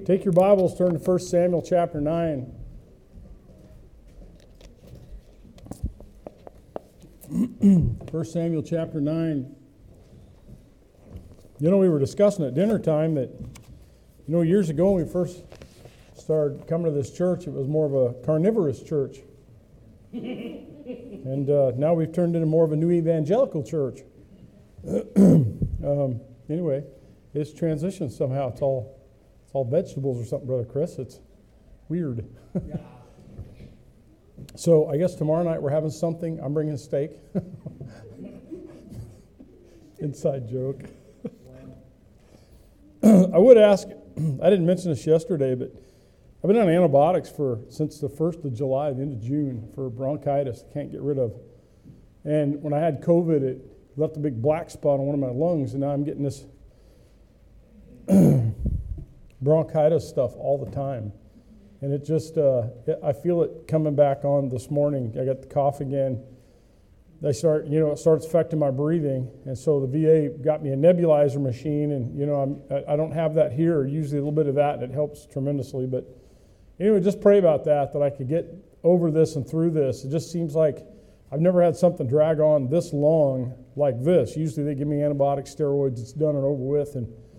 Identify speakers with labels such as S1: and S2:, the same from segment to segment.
S1: Take your Bibles, turn to 1 Samuel chapter 9. 1 Samuel chapter 9. You know, we were discussing at dinner time that, years ago when we first started coming to this church, it was more of a carnivorous church. And now we've turned into more of a new evangelical church. Anyway, it's transitioned somehow. It's all vegetables or something, Brother Chris. It's weird. So I guess tomorrow night we're having something. I'm bringing steak. Inside joke. I would ask, I didn't mention this yesterday, but I've been on antibiotics since the 1st of July, the end of June, for bronchitis I can't get rid of. And when I had COVID, it left a big black spot on one of my lungs, and now I'm getting this bronchitis stuff all the time. And it just, I feel it coming back on this morning. I got the cough again. It starts affecting my breathing. And so the VA got me a nebulizer machine, and, I don't have that here. Usually a little bit of that, and it helps tremendously. But anyway, just pray about that I could get over this and through this. It just seems like I've never had something drag on this long like this. Usually they give me antibiotics, steroids, it's done and over with.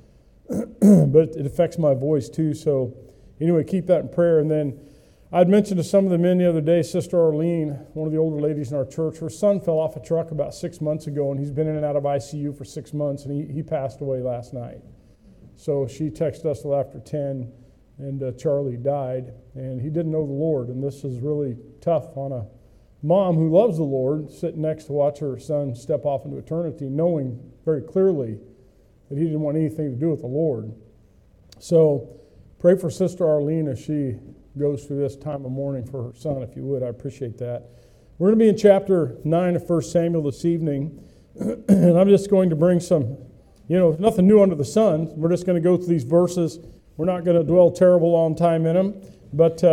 S1: But it affects my voice too. So anyway, keep that in prayer. And then I'd mentioned to some of the men the other day, Sister Arlene, one of the older ladies in our church, her son fell off a truck about 6 months ago, and he's been in and out of ICU for 6 months, and he passed away last night. So she texted us till after 10, and Charlie died, and he didn't know the Lord, and this is really tough on a mom who loves the Lord, sitting next to watch her son step off into eternity, knowing very clearly that he didn't want anything to do with the Lord. So pray for Sister Arlene as she goes through this time of mourning for her son, if you would. I appreciate that. We're going to be in chapter 9 of 1 Samuel this evening, and I'm just going to bring some, nothing new under the sun. We're just going to go through these verses. We're not going to dwell terrible long time in them, but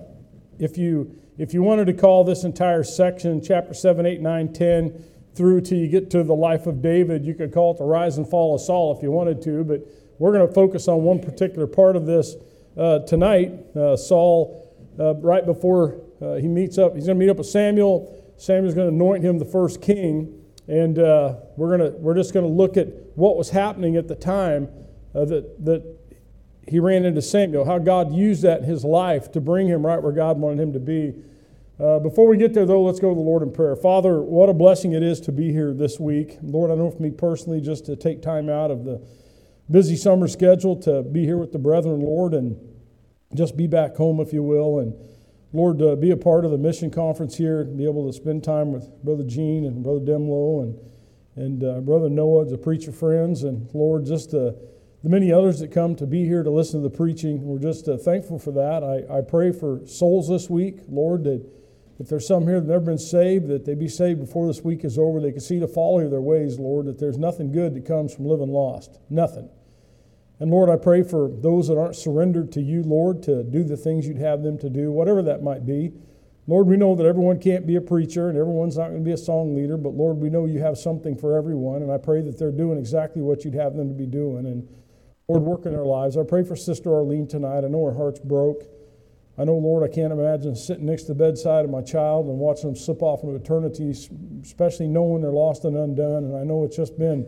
S1: if you wanted to call this entire section, chapter 7, 8, 9, 10, through till you get to the life of David, you could call it the rise and fall of Saul if you wanted to, but we're going to focus on one particular part of this tonight. Saul, right before he meets up, he's going to meet up with Samuel. Samuel's going to anoint him the first king, and we're just going to look at what was happening at the time that he ran into Samuel, how God used that in his life to bring him right where God wanted him to be. Before we get there, though, let's go to the Lord in prayer. Father, what a blessing it is to be here this week. Lord, I know for me personally, just to take time out of the busy summer schedule to be here with the brethren, Lord, and just be back home, if you will. And Lord, be a part of the mission conference here, be able to spend time with Brother Gene and Brother Demlow and Brother Noah, the preacher friends, and Lord, just the many others that come to be here to listen to the preaching. We're just thankful for that. I pray for souls this week, Lord, that if there's some here that have never been saved, that they be saved before this week is over. They can see the folly of their ways, Lord, that there's nothing good that comes from living lost. Nothing. And Lord, I pray for those that aren't surrendered to you, Lord, to do the things you'd have them to do, whatever that might be. Lord, we know that everyone can't be a preacher and everyone's not going to be a song leader, but Lord, we know you have something for everyone, and I pray that they're doing exactly what you'd have them to be doing. And Lord, work in their lives. I pray for Sister Arlene tonight. I know her heart's broke. I know, Lord, I can't imagine sitting next to the bedside of my child and watching them slip off into eternity, especially knowing they're lost and undone. And I know it's just been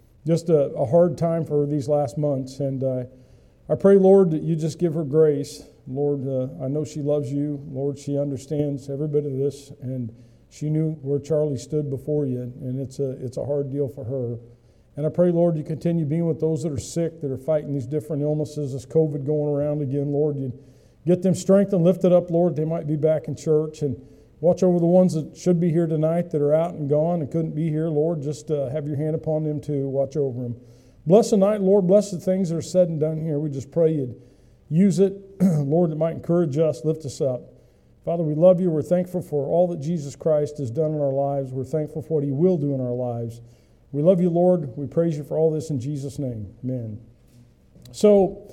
S1: a hard time for her these last months. And I pray, Lord, that you just give her grace. Lord, I know she loves you. Lord, she understands every bit of this. And she knew where Charlie stood before you. And it's a hard deal for her. And I pray, Lord, you continue being with those that are sick, that are fighting these different illnesses, this COVID going around again. Lord, you get them strength and lifted up, Lord. They might be back in church. And watch over the ones that should be here tonight that are out and gone and couldn't be here, Lord. Just have your hand upon them too. Watch over them. Bless the night, Lord. Bless the things that are said and done here. We just pray you'd use it, Lord, that might encourage us, lift us up. Father, we love you. We're thankful for all that Jesus Christ has done in our lives. We're thankful for what he will do in our lives. We love you, Lord. We praise you for all this in Jesus' name. Amen. So,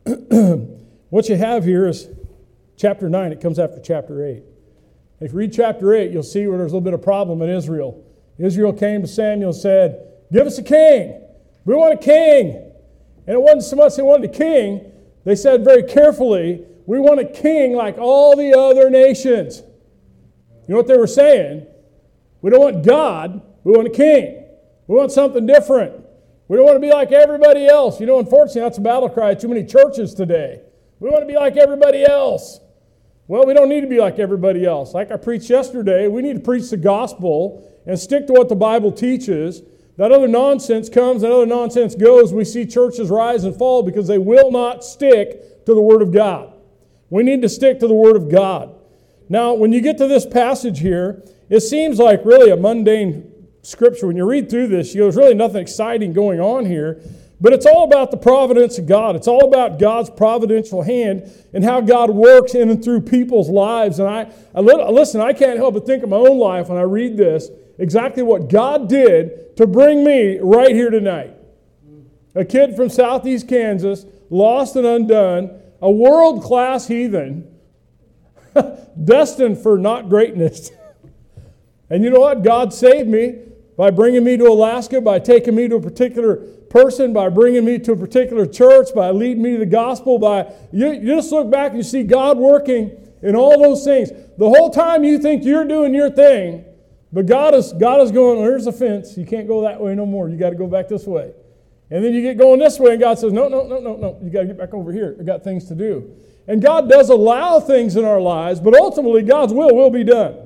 S1: what you have here is chapter 9. It comes after chapter 8. If you read chapter 8, you'll see where there's a little bit of problem in Israel. Israel came to Samuel and said, give us a king. We want a king. And it wasn't so much they wanted a king, They said very carefully, we want a king like all the other nations. You know what they were saying? We don't want God, we want a king. We want something different. We don't want to be like everybody else. You know, unfortunately, that's a battle cry at too many churches today. We want to be like everybody else. Well, we don't need to be like everybody else. Like I preached yesterday, we need to preach the gospel and stick to what the Bible teaches. That other nonsense comes, that other nonsense goes. We see churches rise and fall because they will not stick to the Word of God. We need to stick to the Word of God. Now, when you get to this passage here, it seems like really a mundane Scripture. When you read through this, there's really nothing exciting going on here. But it's all about the providence of God. It's all about God's providential hand and how God works in and through people's lives. And listen, I can't help but think of my own life when I read this, exactly what God did to bring me right here tonight. A kid from southeast Kansas, lost and undone, a world-class heathen, destined for not greatness. And you know what? God saved me by bringing me to Alaska, by taking me to a particular person, by bringing me to a particular church, by leading me to the gospel. You just look back and you see God working in all those things. The whole time you think you're doing your thing, but God is going, well, here's a fence. You can't go that way no more. You got to go back this way. And then you get going this way, and God says, no. You got to get back over here. I got things to do. And God does allow things in our lives, but ultimately God's will be done.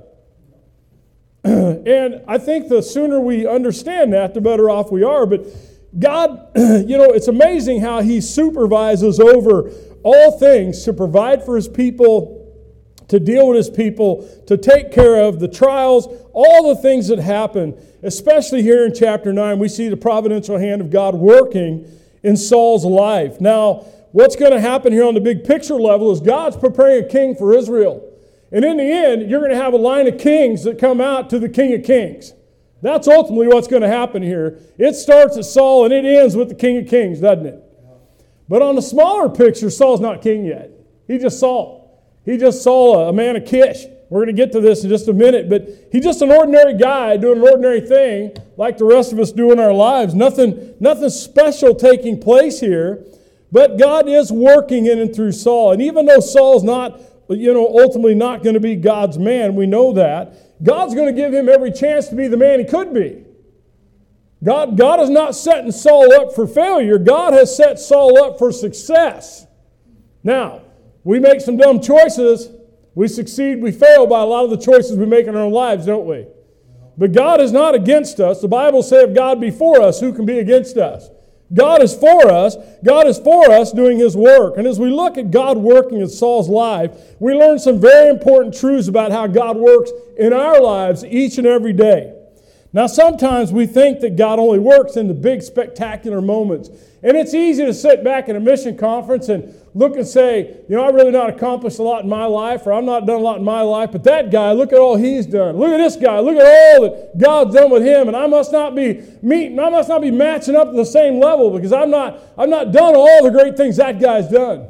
S1: And I think the sooner we understand that, the better off we are. But God, it's amazing how He supervises over all things to provide for His people, to deal with His people, to take care of the trials, all the things that happen. Especially here in chapter 9, we see the providential hand of God working in Saul's life. Now, what's going to happen here on the big picture level is God's preparing a king for Israel. And in the end, you're going to have a line of kings that come out to the King of Kings. That's ultimately what's going to happen here. It starts at Saul and it ends with the King of Kings, doesn't it? But on the smaller picture, Saul's not king yet. He's just Saul. He just Saul, a man of Kish. We're going to get to this in just a minute, but he's just an ordinary guy doing an ordinary thing like the rest of us do in our lives. Nothing special taking place here, but God is working in and through Saul. And even though Saul's not ultimately not going to be God's man. We know that. God's going to give him every chance to be the man he could be. God is not setting Saul up for failure. God has set Saul up for success. Now, we make some dumb choices. We succeed, we fail by a lot of the choices we make in our lives, don't we? But God is not against us. The Bible says, if God be for us, who can be against us? God is for us. God is for us doing His work. And as we look at God working in Saul's life, we learn some very important truths about how God works in our lives each and every day. Now, sometimes we think that God only works in the big, spectacular moments. And it's easy to sit back at a mission conference and look and say, I really not accomplished a lot in my life, or I'm not done a lot in my life, but that guy, look at all he's done. Look at this guy. Look at all that God's done with him, and I must not be matching up to the same level because I've not done all the great things that guy's done.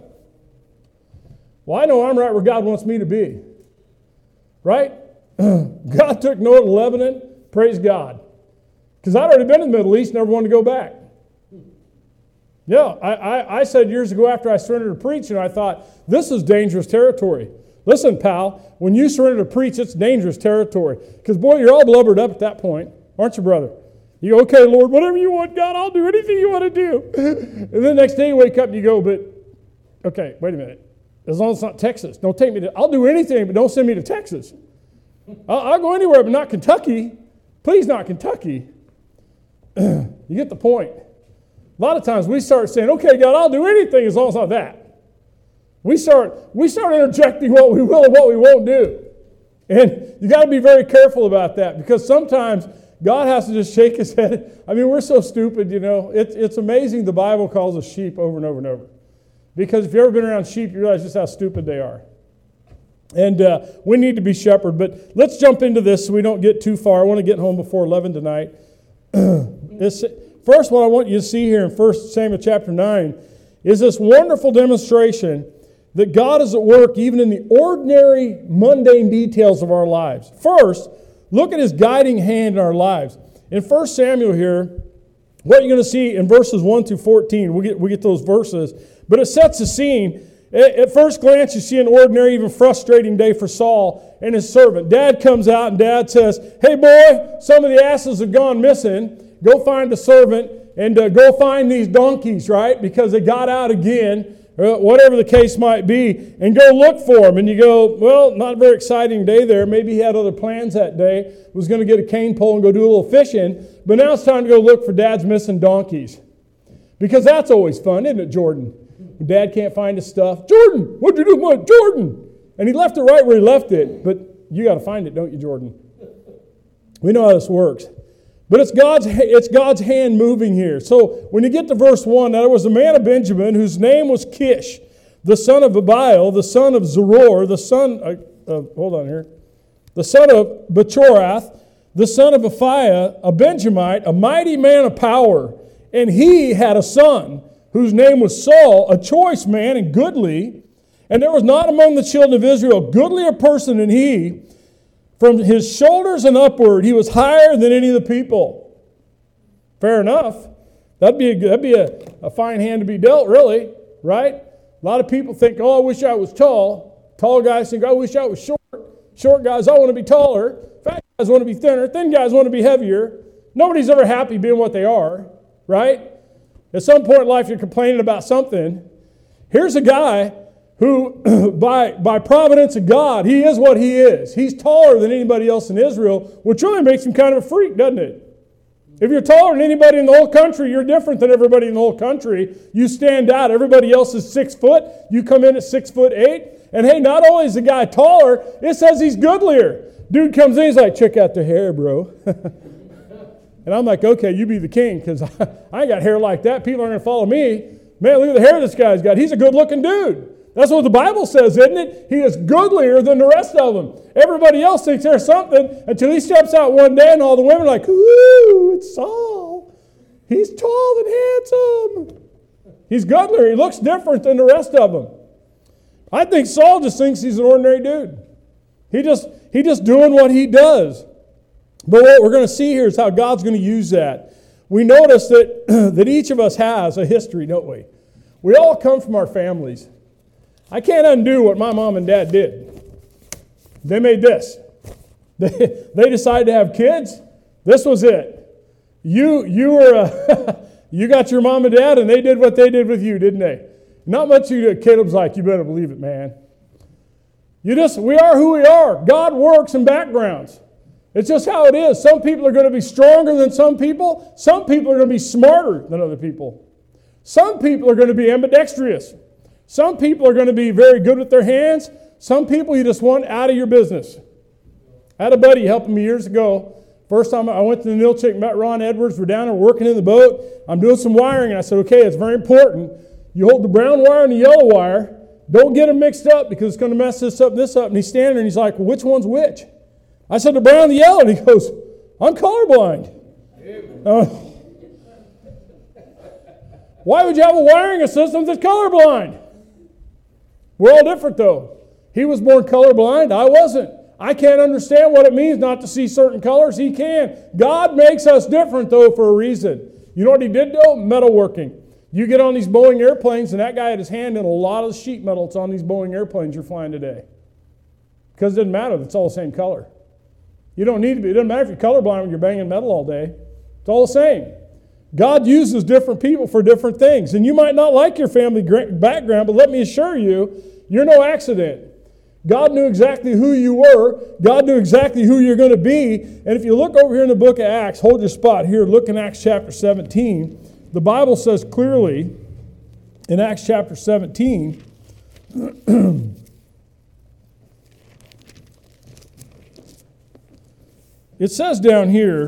S1: Well, I know I'm right where God wants me to be. Right? God took Noah to Lebanon. Praise God. Because I'd already been in the Middle East, never wanted to go back. Yeah, I said years ago after I surrendered to preaching, I thought, this is dangerous territory. Listen, pal, when you surrender to preach, it's dangerous territory. Because, boy, you're all blubbered up at that point, aren't you, brother? You go, okay, Lord, whatever you want, God, I'll do anything you want to do. And then the next day you wake up and you go, but, okay, wait a minute. As long as it's not Texas, don't take me to, I'll do anything, but don't send me to Texas. I'll go anywhere, but not Kentucky. Please, not Kentucky. You get the point. A lot of times we start saying, okay, God, I'll do anything as long as it's not that. We start interjecting what we will and what we won't do. And you got to be very careful about that because sometimes God has to just shake His head. I mean, we're so stupid, It's amazing the Bible calls us sheep over and over and over. Because if you've ever been around sheep, you realize just how stupid they are. And we need to be shepherded. But let's jump into this so we don't get too far. I want to get home before 11 tonight. First, what I want you to see here in 1 Samuel chapter 9 is this wonderful demonstration that God is at work even in the ordinary, mundane details of our lives. First, look at His guiding hand in our lives. In 1 Samuel here, what you're going to see in verses 1 through 14, we get those verses, but it sets the scene. At first glance, you see an ordinary, even frustrating day for Saul and his servant. Dad comes out and Dad says, hey boy, some of the asses have gone missing. Go find the servant and go find these donkeys, right? Because they got out again, whatever the case might be, and go look for them. And you go, well, not a very exciting day there. Maybe he had other plans that day. Was going to get a cane pole and go do a little fishing. But now it's time to go look for Dad's missing donkeys. Because that's always fun, isn't it, Jordan? When Dad can't find his stuff. Jordan, what'd you do with my Jordan? And he left it right where he left it. But you got to find it, don't you, Jordan? We know how this works. But it's God's hand moving here. So when you get to verse 1, now there was a man of Benjamin whose name was Kish, the son of Abiel, the son of Zeror, the son of Bechorath, the son of Aphiah, a Benjamite, a mighty man of power. And he had a son whose name was Saul, a choice man and goodly. And there was not among the children of Israel a goodlier person than he. From his shoulders and upward, he was higher than any of the people. Fair enough. That'd be a fine hand to be dealt, really, right? A lot of people think, oh, I wish I was tall. Tall guys think, I wish I was short. Short guys, I want to be taller. Fat guys want to be thinner. Thin guys want to be heavier. Nobody's ever happy being what they are, right? At some point in life, you're complaining about something. Here's a guy who, by providence of God, he is what he is. He's taller than anybody else in Israel, which really makes him kind of a freak, doesn't it? If you're taller than anybody in the whole country, you're different than everybody in the whole country. You stand out. Everybody else is 6 foot. You come in at 6'8". And hey, not only is the guy taller, it says he's goodlier. Dude comes in, he's like, check out the hair, bro. And I'm like, okay, you be the king, because I ain't got hair like that. People aren't going to follow me. Man, look at the hair this guy's got. He's a good-looking dude. That's what the Bible says, isn't it? He is goodlier than the rest of them. Everybody else thinks there's something until he steps out one day and all the women are like, ooh, it's Saul. He's tall and handsome. He's goodlier. He looks different than the rest of them. I think Saul just thinks he's an ordinary dude. He just doing what he does. But what we're going to see here is how God's going to use that. We notice that each of us has a history, don't we? We all come from our families. I can't undo what my mom and dad did. They made this. They decided to have kids. This was it. You got your mom and dad, and they did what they did with you, didn't they? Not much you did. Caleb's like, you better believe it, man. We are who we are. God works in backgrounds. It's just how it is. Some people are going to be stronger than some people. Some people are going to be smarter than other people. Some people are going to be ambidextrous. Some people are going to be very good with their hands. Some people you just want out of your business. I had a buddy helping me years ago. First time I went to the Nilchik, met Ron Edwards. We're down there working in the boat. I'm doing some wiring, and I said, okay, it's very important. You hold the brown wire and the yellow wire. Don't get them mixed up because it's going to mess this up and this up. And he's standing there and he's like, well, which one's which? I said, the brown and the yellow. And he goes, I'm colorblind. Why would you have a wiring system that's colorblind? We're all different, though. He was born colorblind. I wasn't. I can't understand what it means not to see certain colors. He can. God makes us different, though, for a reason. You know what he did, though? Metalworking. You get on these Boeing airplanes, and that guy had his hand in a lot of the sheet metal that's on these Boeing airplanes you're flying today. Because it doesn't matter. It's all the same color. You don't need to be. It doesn't matter if you're colorblind when you're banging metal all day. It's all the same. God uses different people for different things. And you might not like your family background, but let me assure you, you're no accident. God knew exactly who you were. God knew exactly who you're going to be. And if you look over here in the book of Acts, hold your spot here, look in Acts chapter 17. The Bible says clearly in Acts chapter 17, it says down here,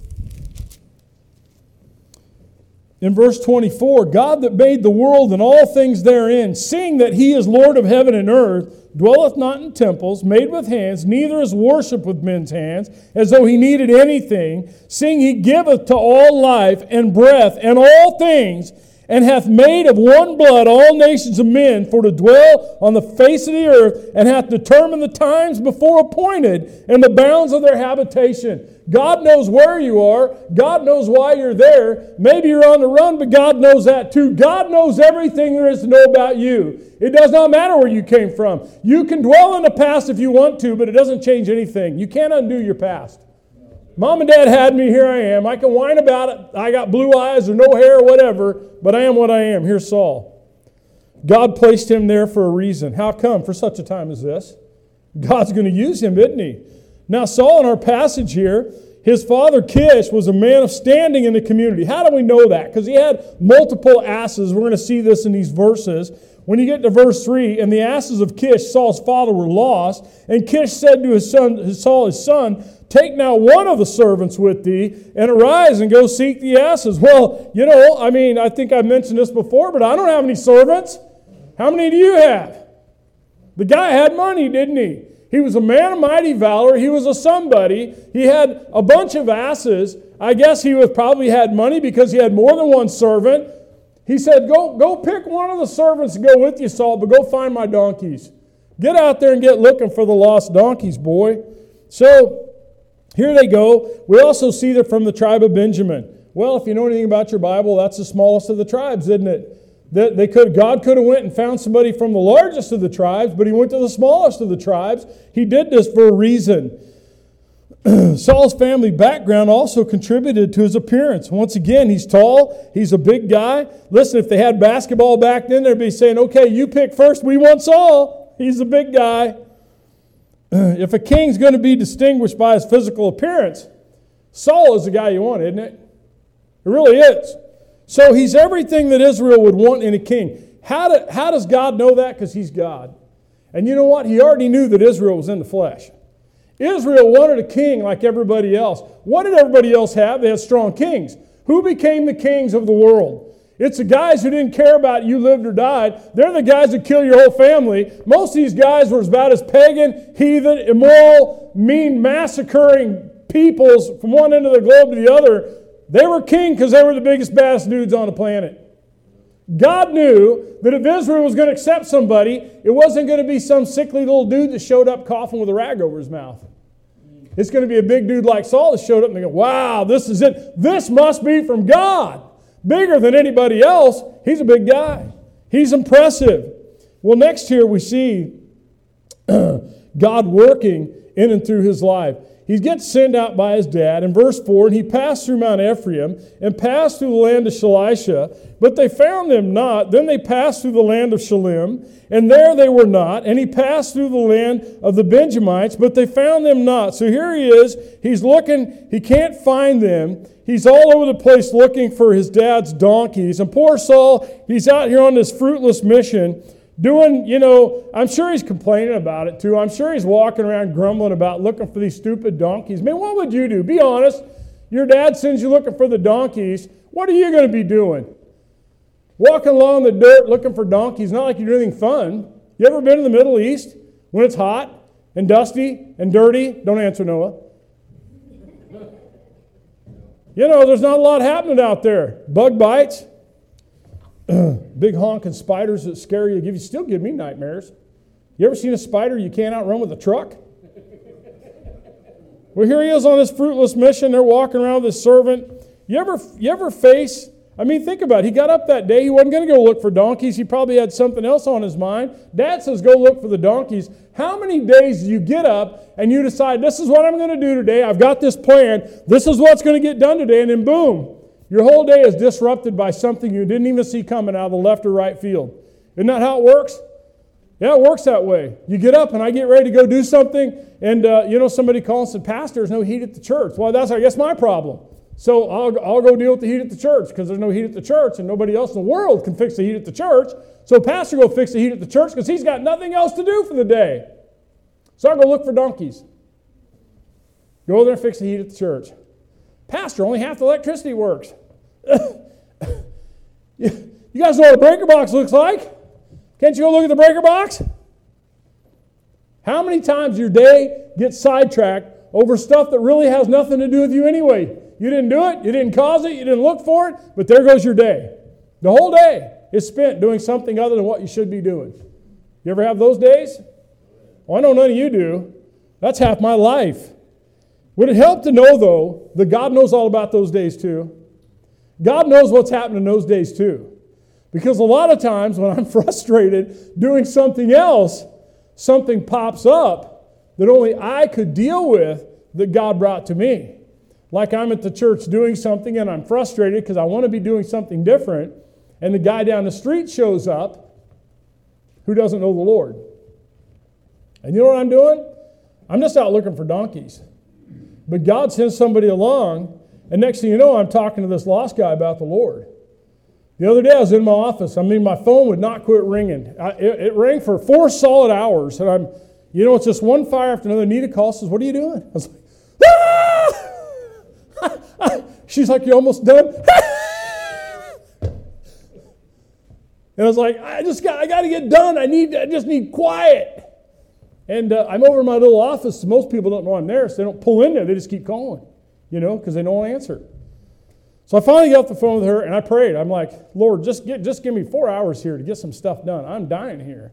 S1: in verse 24, God that made the world and all things therein, seeing that he is Lord of heaven and earth, dwelleth not in temples made with hands, neither is worshipped with men's hands, as though he needed anything, seeing he giveth to all life and breath and all things, and hath made of one blood all nations of men for to dwell on the face of the earth, and hath determined the times before appointed and the bounds of their habitation. God knows where you are. God knows why you're there. Maybe you're on the run, but God knows that too. God knows everything there is to know about you. It does not matter where you came from. You can dwell in the past if you want to, but it doesn't change anything. You can't undo your past. Mom and Dad had me, here I am. I can whine about it. I got blue eyes or no hair or whatever, but I am what I am. Here's Saul. God placed him there for a reason. How come? For such a time as this. God's going to use him, isn't he? Now, Saul, in our passage here, his father Kish was a man of standing in the community. How do we know that? Because he had multiple asses. We're going to see this in these verses. When you get to verse 3, and the asses of Kish, Saul's father, were lost, and Kish said to his son, take now one of the servants with thee, and arise and go seek the asses. Well, I think I mentioned this before, but I don't have any servants. How many do you have? The guy had money, didn't he? He was a man of mighty valor. He was a somebody. He had a bunch of asses. I guess he probably had money because he had more than one servant. He said, go pick one of the servants to go with you, Saul, but go find my donkeys. Get out there and get looking for the lost donkeys, boy. So here they go. We also see they're from the tribe of Benjamin. Well, if you know anything about your Bible, that's the smallest of the tribes, isn't it? God could have went and found somebody from the largest of the tribes, but he went to the smallest of the tribes. He did this for a reason. Saul's family background also contributed to his appearance. Once again, he's tall. He's a big guy. Listen, if they had basketball back then, they'd be saying, okay, you pick first. We want Saul. He's a big guy. If a king's going to be distinguished by his physical appearance, Saul is the guy you want, isn't it? It really is. So he's everything that Israel would want in a king. How does God know that? Because he's God. And you know what? He already knew that Israel was in the flesh. Israel wanted a king like everybody else. What did everybody else have? They had strong kings. Who became the kings of the world? It's the guys who didn't care about you lived or died. They're the guys that kill your whole family. Most of these guys were about as pagan, heathen, immoral, mean, massacring peoples from one end of the globe to the other. They were king because they were the biggest, baddest dudes on the planet. God knew that if Israel was going to accept somebody, it wasn't going to be some sickly little dude that showed up coughing with a rag over his mouth. It's going to be a big dude like Saul that showed up and they go, wow, this is it. This must be from God. Bigger than anybody else. He's a big guy. He's impressive. Well, next here we see God working in and through his life. He gets sent out by his dad. In verse 4, and he passed through Mount Ephraim and passed through the land of Shalisha, but they found them not. Then they passed through the land of Shalim, and there they were not. And he passed through the land of the Benjamites, but they found them not. So here he is. He's looking. He can't find them. He's all over the place looking for his dad's donkeys. And poor Saul, he's out here on this fruitless mission. Doing, I'm sure he's complaining about it too. I'm sure he's walking around grumbling about looking for these stupid donkeys. Man, what would you do? Be honest. Your dad sends you looking for the donkeys. What are you going to be doing? Walking along the dirt looking for donkeys. Not like you're doing anything fun. You ever been in the Middle East when it's hot and dusty and dirty? Don't answer, Noah. There's not a lot happening out there. Bug bites. Big honking spiders that scare you, still give me nightmares. You ever seen a spider you can't outrun with a truck? Well, here he is on this fruitless mission. They're walking around with this servant. You ever face, think about it. He got up that day. He wasn't going to go look for donkeys. He probably had something else on his mind. Dad says, go look for the donkeys. How many days do you get up and you decide, this is what I'm going to do today. I've got this plan. This is what's going to get done today. And then boom. Your whole day is disrupted by something you didn't even see coming out of the left or right field. Isn't that how it works? Yeah, it works that way. You get up and I get ready to go do something, and somebody calls and said, Pastor, there's no heat at the church. Well, that's, I guess, my problem. So I'll go deal with the heat at the church because there's no heat at the church, and nobody else in the world can fix the heat at the church. So Pastor go fix the heat at the church because he's got nothing else to do for the day. So I'll go look for donkeys. Go over there and fix the heat at the church. Pastor, only half the electricity works. You guys know what a breaker box looks like? Can't you go look at the breaker box? How many times your day gets sidetracked over stuff that really has nothing to do with you anyway? You didn't do it, you didn't cause it, you didn't look for it, but there goes your day. The whole day is spent doing something other than what you should be doing. You ever have those days? Well, I know none of you do. That's half my life. Would it help to know, though, that God knows all about those days too? God knows what's happening in those days too. Because a lot of times when I'm frustrated doing something else, something pops up that only I could deal with that God brought to me. Like I'm at the church doing something and I'm frustrated because I want to be doing something different, and the guy down the street shows up who doesn't know the Lord. And you know what I'm doing? I'm just out looking for donkeys. But God sends somebody along, and next thing you know, I'm talking to this lost guy about the Lord. The other day I was in my office. My phone would not quit ringing. It rang for 4 solid hours, and it's just one fire after another. Nita calls, says, "What are you doing?" I was like, "Ah!" She's like, "You almost done?" And I was like, I got to get done. I just need quiet. And I'm over in my little office. Most people don't know I'm there, so they don't pull in there. They just keep calling, because they don't answer. So I finally got off the phone with her, and I prayed. I'm like, "Lord, just give me 4 hours here to get some stuff done. I'm dying here."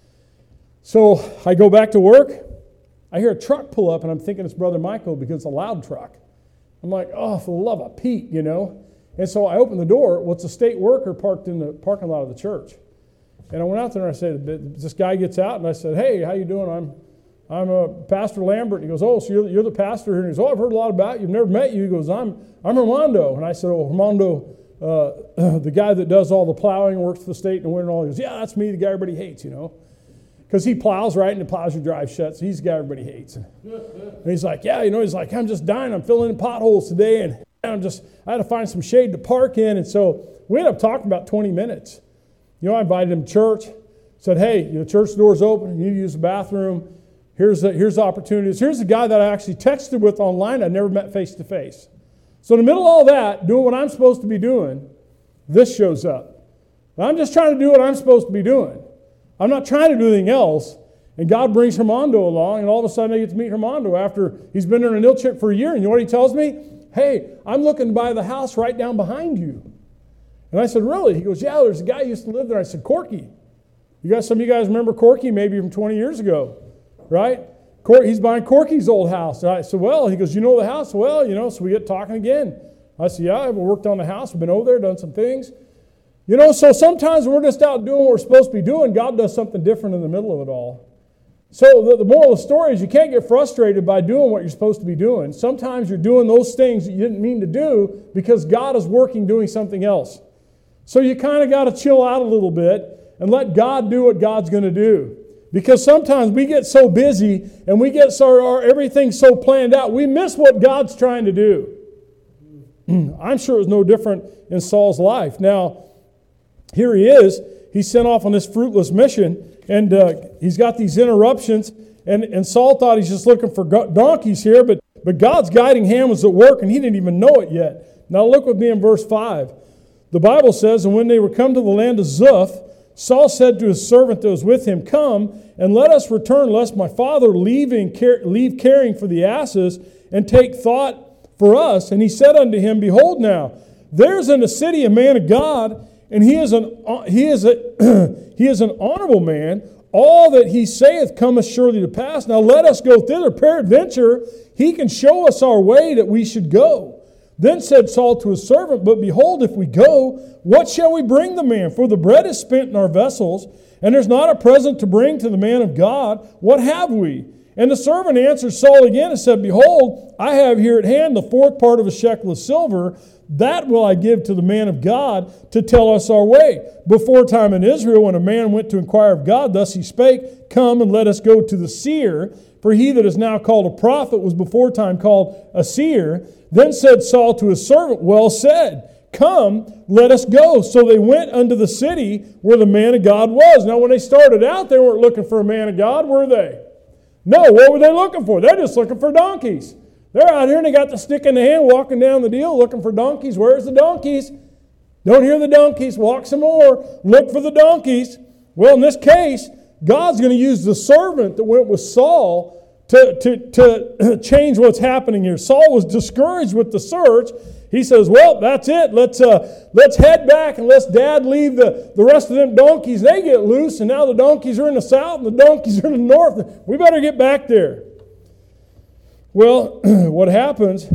S1: So I go back to work. I hear a truck pull up, and I'm thinking it's Brother Michael because it's a loud truck. I'm like, "Oh, for the love of Pete," And so I opened the door. Well, it's a state worker parked in the parking lot of the church. And I went out there and I said, this guy gets out and I said, "Hey, how you doing? I'm Pastor Lambert." And he goes, "Oh, so you're the pastor here?" And he goes, "Oh, I've heard a lot about you. I've never met you." He goes, I'm Armando." And I said, "Oh, Armando, the guy that does all the plowing, works for the state in the winter and all." He goes, "Yeah, that's me, the guy everybody hates, Because he plows, right? And the plows your drive shut, so he's the guy everybody hates." And he's like, "Yeah, "I'm just dying. I'm filling in potholes today, and I had to find some shade to park in." And so we ended up talking about 20 minutes. I invited him to church, said, "Hey, the church door's open. You need to use the bathroom. Here's the opportunities." Here's the guy that I actually texted with online. I never met face to face. So in the middle of all that, doing what I'm supposed to be doing, this shows up. I'm just trying to do what I'm supposed to be doing. I'm not trying to do anything else. And God brings Armando along, and all of a sudden I get to meet Armando after he's been there in an chip for a year. And you know what he tells me? "Hey, I'm looking to buy the house right down behind you." And I said, "Really?" He goes, "Yeah, there's a guy who used to live there." I said, "Corky." Some of you guys remember Corky, maybe from 20 years ago, right? He's buying Corky's old house. And I said, "Well," he goes, "You know the house?" "Well, so we get talking again." I said, "Yeah, we worked on the house. We've been over there, done some things." So sometimes when we're just out doing what we're supposed to be doing, God does something different in the middle of it all. So the moral of the story is you can't get frustrated by doing what you're supposed to be doing. Sometimes you're doing those things that you didn't mean to do because God is working doing something else. So you kind of got to chill out a little bit and let God do what God's going to do. Because sometimes we get so busy and we get everything so planned out, we miss what God's trying to do. I'm sure it was no different in Saul's life. Now, here he is. He's sent off on this fruitless mission, and he's got these interruptions. And Saul thought he's just looking for donkeys here, but God's guiding hand was at work, and he didn't even know it yet. Now look with me in verse 5. The Bible says, "And when they were come to the land of Zuph, Saul said to his servant that was with him, 'Come, and let us return, lest my father leave caring for the asses, and take thought for us.' And he said unto him, Behold now, there's in the city a man of God, and he is an honorable man. All that he saith cometh surely to pass. Now let us go thither. Peradventure, he can show us our way that we should go." Then said Saul to his servant, "But behold, if we go, what shall we bring the man? For the bread is spent in our vessels, and there's not a present to bring to the man of God. What have we?" And the servant answered Saul again and said, "Behold, I have here at hand the 4th part of a shekel of silver. That will I give to the man of God to tell us our way. Before time in Israel, when a man went to inquire of God, thus he spake, 'Come and let us go to the seer.' For he that is now called a prophet was before time called a seer. Then said Saul to his servant, Well said, come, let us go. So they went unto the city where the man of God was. Now when they started out, they weren't looking for a man of God, were they? No, what were they looking for? They're just looking for donkeys. They're out here and they got the stick in the hand walking down the deal looking for donkeys. Where's the donkeys? Don't hear the donkeys. Walk some more. Look for the donkeys. Well, in this case, God's going to use the servant that went with Saul to change what's happening here. Saul was discouraged with the search. He says, well, that's it. Let's head back and let's Dad leave the rest of them donkeys. They get loose, and now the donkeys are in the south and the donkeys are in the north. We better get back there. Well, what happens,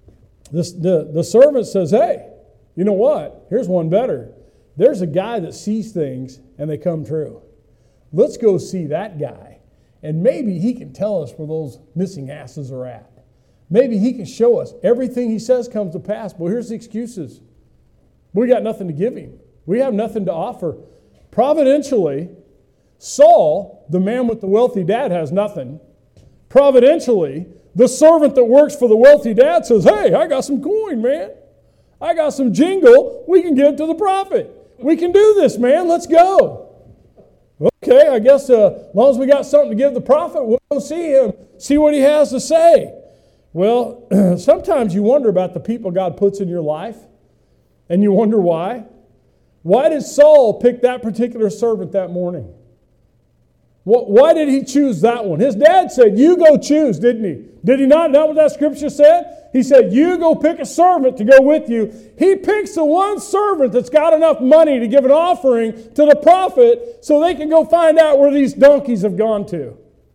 S1: the servant says, hey, you know what? Here's one better. There's a guy that sees things and they come true. Let's go see that guy, and maybe he can tell us where those missing asses are at. Maybe he can show us everything he says comes to pass. But here's the excuses. We got nothing to give him. We have nothing to offer. Providentially, Saul, the man with the wealthy dad, has nothing. Providentially, the servant that works for the wealthy dad says, hey, I got some coin, man. I got some jingle. We can give it to the prophet. We can do this, man. Let's go. Okay, I guess as long as we got something to give the prophet, we'll go see him, see what he has to say. Well, sometimes you wonder about the people God puts in your life, and you wonder why. Why did Saul pick that particular servant that morning? Why did he choose that one? His dad said, you go choose, didn't he? Did he not? Is that what that scripture said? He said, you go pick a servant to go with you. He picks the one servant that's got enough money to give an offering to the prophet so they can go find out where these donkeys have gone to.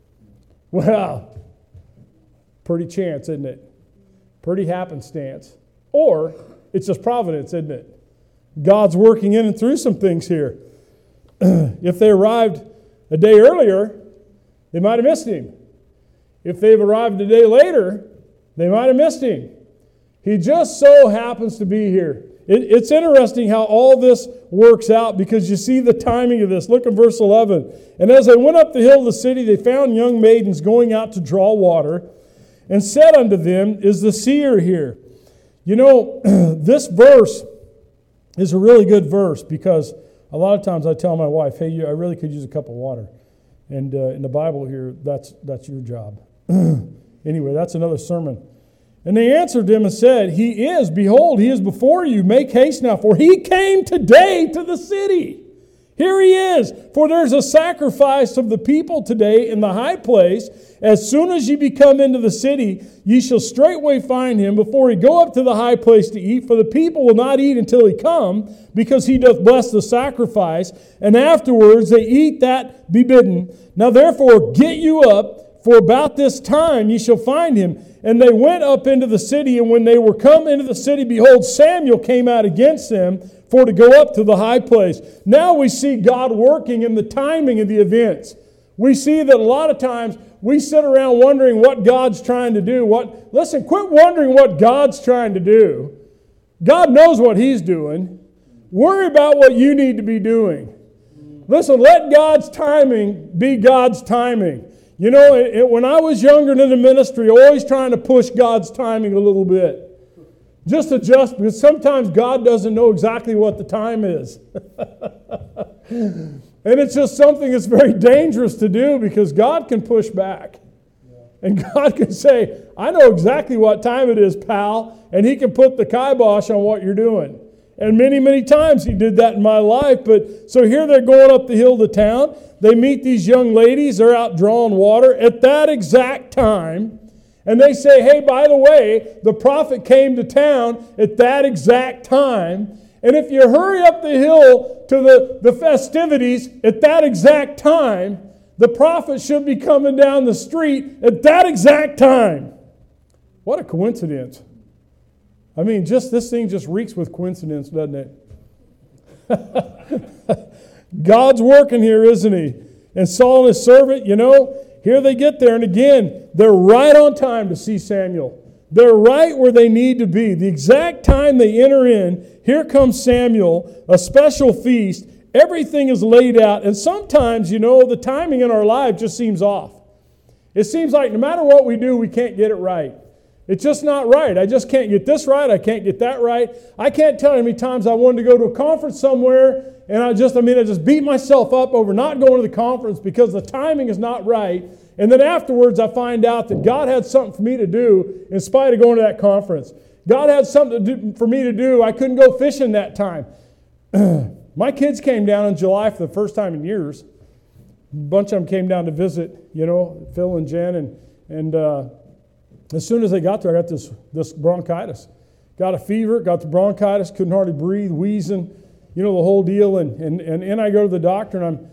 S1: Well, pretty chance, isn't it? Pretty happenstance. Or it's just providence, isn't it? God's working in and through some things here. If they arrived a day earlier, they might have missed him. If they've arrived a day later, they might have missed him. He just so happens to be here. It's interesting how all this works out because you see the timing of this. Look at verse 11. And as they went up the hill of the city, they found young maidens going out to draw water, and said unto them, is the seer here? You know, this verse is a really good verse because a lot of times I tell my wife, hey, I really could use a cup of water. And in the Bible here, that's your job. Anyway, that's another sermon. And they answered him and said, he is, behold, he is before you. Make haste now, for he came today to the city. Here he is, for there's a sacrifice of the people today in the high place. As soon as ye be come into the city, ye shall straightway find him before he go up to the high place to eat. For the people will not eat until he come, because he doth bless the sacrifice. And afterwards they eat that be bidden. Now therefore get you up, for about this time ye shall find him. And they went up into the city, and when they were come into the city, behold, Samuel came out against them, for to go up to the high place. Now we see God working in the timing of the events. We see that a lot of times we sit around wondering what God's trying to do. Listen, quit wondering what God's trying to do. God knows what He's doing. Worry about what you need to be doing. Listen, let God's timing be God's timing. You know, when I was younger in the ministry, always trying to push God's timing a little bit. Just adjust, because sometimes God doesn't know exactly what the time is. And it's just something that's very dangerous to do, because God can push back. And God can say, I know exactly what time it is, pal. And He can put the kibosh on what you're doing. And many, many times He did that in my life. But so here they're going up the hill to town. They meet these young ladies. They're out drawing water at that exact time. And they say, hey, by the way, the prophet came to town at that exact time. And if you hurry up the hill to the festivities at that exact time, the prophet should be coming down the street at that exact time. What a coincidence. I mean, just this thing just reeks with coincidence, doesn't it? God's working here, isn't He? And Saul and his servant, you know, here they get there, and again, they're right on time to see Samuel. They're right where they need to be. The exact time they enter in, here comes Samuel, a special feast. Everything is laid out, and sometimes, you know, the timing in our life just seems off. It seems like no matter what we do, we can't get it right. It's just not right. I just can't get this right. I can't get that right. I can't tell you how many times I wanted to go to a conference somewhere, and I just beat myself up over not going to the conference because the timing is not right. And then afterwards, I find out that God had something for me to do in spite of going to that conference. God had something for me to do. I couldn't go fishing that time. My kids came down in July for the first time in years. A bunch of them came down to visit, you know, Phil and Jen. And as soon as they got there, I got this bronchitis. got a fever, got the bronchitis, couldn't hardly breathe, wheezing, the whole deal. And I go to the doctor, and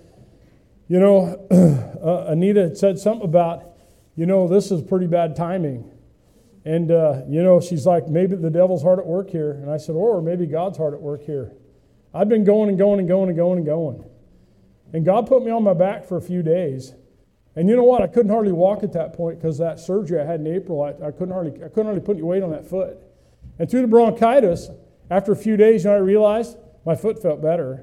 S1: Anita had said something about, this is pretty bad timing. And, she's like, maybe the devil's hard at work here. And I said, or maybe God's hard at work here. I've been going and going and going and going and going. And God put me on my back for a few days. And you know what? I couldn't hardly walk at that point because that surgery I had in April, I couldn't hardly put any weight on that foot. And through the bronchitis, after a few days, I realized my foot felt better.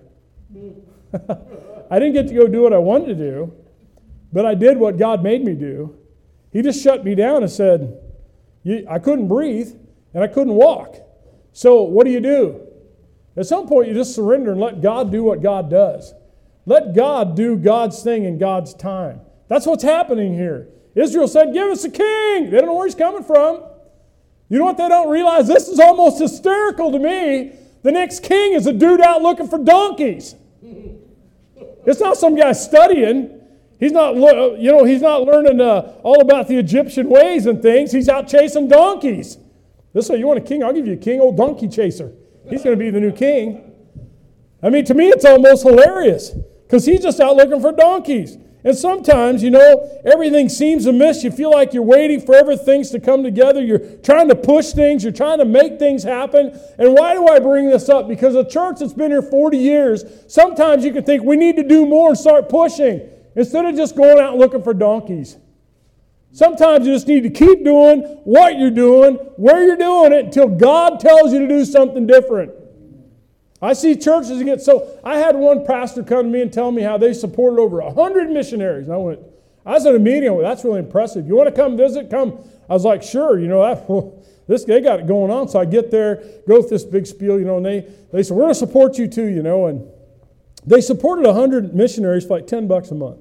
S1: I didn't get to go do what I wanted to do, but I did what God made me do. He just shut me down and said, I couldn't breathe and I couldn't walk. So what do? At some point, you just surrender and let God do what God does. Let God do God's thing in God's time. That's what's happening here. Israel said, give us a king. They don't know where he's coming from. You know what they don't realize? This is almost hysterical to me. The next king is a dude out looking for donkeys. It's not some guy studying. He's not learning all about the Egyptian ways and things. He's out chasing donkeys. This way, you want a king? I'll give you a king, old donkey chaser. He's going to be the new king. I mean, to me, it's almost hilarious because he's just out looking for donkeys. And sometimes, everything seems amiss. You feel like you're waiting for everything to come together. You're trying to push things. You're trying to make things happen. And why do I bring this up? Because a church that's been here 40 years, sometimes you can think we need to do more and start pushing instead of just going out and looking for donkeys. Sometimes you just need to keep doing what you're doing, where you're doing it, until God tells you to do something different. I see churches get so... I had one pastor come to me and tell me how they supported over 100 missionaries. And I was at a meeting. That's really impressive. You want to come visit? Come. I was like, sure. They got it going on. So I get there, go with this big spiel, and they said, we're going to support you too, and they supported 100 missionaries for like $10 a month.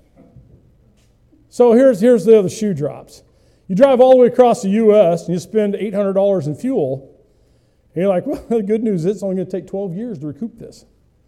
S1: So here's the other shoe drops. You drive all the way across the U.S. and you spend $800 in fuel. And you're like, well, the good news is it's only going to take 12 years to recoup this.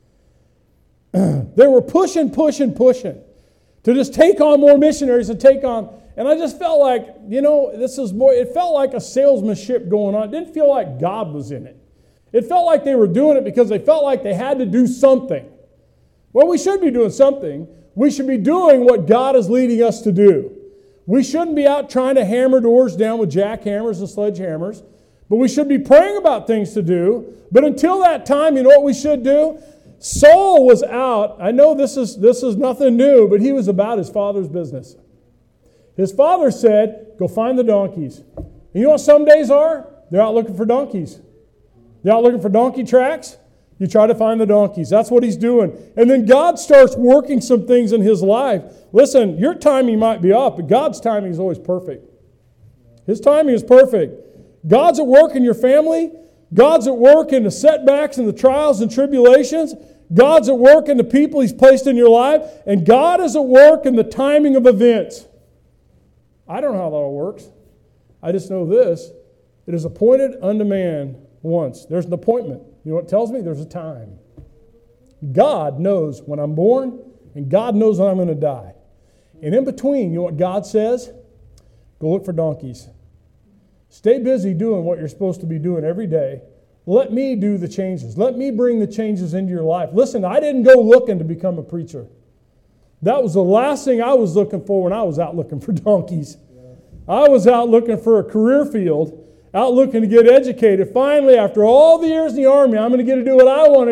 S1: They were pushing to just take on more missionaries and take on. And I just felt like, it felt like a salesmanship going on. It didn't feel like God was in it. It felt like they were doing it because they felt like they had to do something. Well, we should be doing something. We should be doing what God is leading us to do. We shouldn't be out trying to hammer doors down with jackhammers and sledgehammers. But we should be praying about things to do. But until that time, you know what we should do? Saul was out. I know this is nothing new, but he was about his father's business. His father said, go find the donkeys. And you know what some days are? They're out looking for donkeys. They're out looking for donkey tracks. You try to find the donkeys. That's what he's doing. And then God starts working some things in his life. Listen, your timing might be off, but God's timing is always perfect. His timing is perfect. God's at work in your family. God's at work in the setbacks and the trials and tribulations. God's at work in the people He's placed in your life. And God is at work in the timing of events. I don't know how that all works. I just know this. It is appointed unto man once. There's an appointment. You know what it tells me? There's a time. God knows when I'm born, and God knows when I'm going to die. And in between, you know what God says? Go look for donkeys. Stay busy doing what you're supposed to be doing every day. Let me do the changes. Let me bring the changes into your life. Listen, I didn't go looking to become a preacher. That was the last thing I was looking for when I was out looking for donkeys. I was out looking for a career field, out looking to get educated. Finally, after all the years in the Army, I'm going to get to do what I want to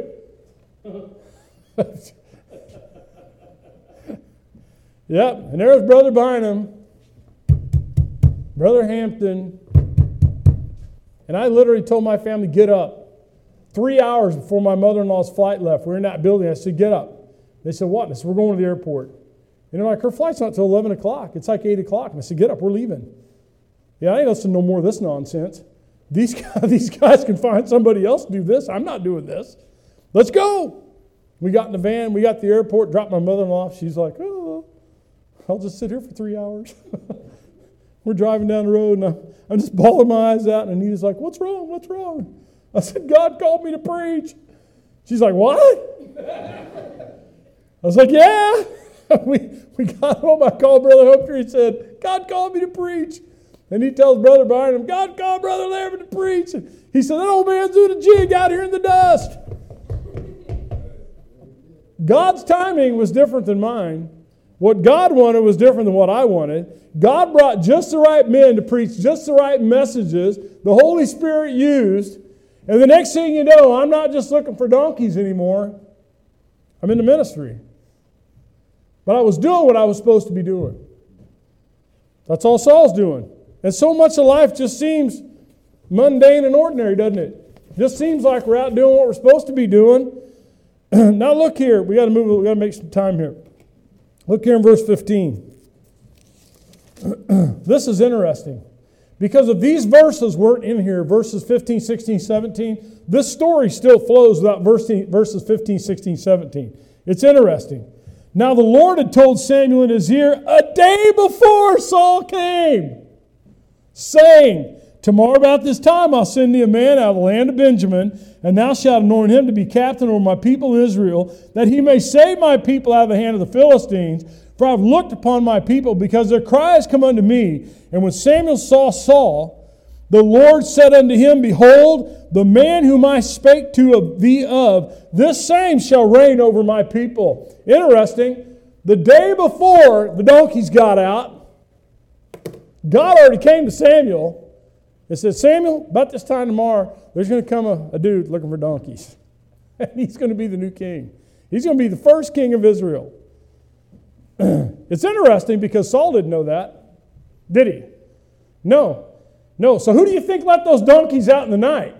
S1: do. Yep, and there's Brother Bynum. Brother Hampton, and I literally told my family, get up. 3 hours before my mother-in-law's flight left, we were in that building. I said, get up. They said, what? I said, we're going to the airport. And they're like, her flight's not till 11 o'clock. It's like 8 o'clock. And I said, get up, we're leaving. Yeah, I ain't listening to no more of this nonsense. These guys can find somebody else to do this. I'm not doing this. Let's go. We got in the van. We got to the airport, dropped my mother-in-law off. She's like, oh, I'll just sit here for 3 hours. We're driving down the road, and I'm just bawling my eyes out, and Anita's like, what's wrong? What's wrong? I said, God called me to preach. She's like, what? I was like, yeah. we got home. I called Brother Hooker. He said, God called me to preach. And he tells Brother Barnum, God called Brother Lambert to preach. And he said, that old man's doing a jig out here in the dust. God's timing was different than mine. What God wanted was different than what I wanted. God brought just the right men to preach just the right messages. The Holy Spirit used. And the next thing you know, I'm not just looking for donkeys anymore. I'm in the ministry. But I was doing what I was supposed to be doing. That's all Saul's doing. And so much of life just seems mundane and ordinary, doesn't it? Just seems like we're out doing what we're supposed to be doing. Now look here. We got to move. We got to make some time here. Look here in verse 15. This is interesting. Because if these verses weren't in here, verses 15, 16, 17, this story still flows without verses 15, 16, 17. It's interesting. Now the Lord had told Samuel in his ear a day before Saul came, saying, tomorrow about this time I'll send thee a man out of the land of Benjamin, and thou shalt anoint him to be captain over my people Israel, that he may save my people out of the hand of the Philistines. For I have looked upon my people, because their cry has come unto me. And when Samuel saw Saul, the Lord said unto him, behold, the man whom I spake to thee of, this same shall reign over my people. Interesting. The day before the donkeys got out, God already came to Samuel and said, Samuel, about this time tomorrow, there's going to come a dude looking for donkeys. And he's going to be the new king. He's going to be the first king of Israel. It's interesting because Saul didn't know that, did he? No. So who do you think let those donkeys out in the night?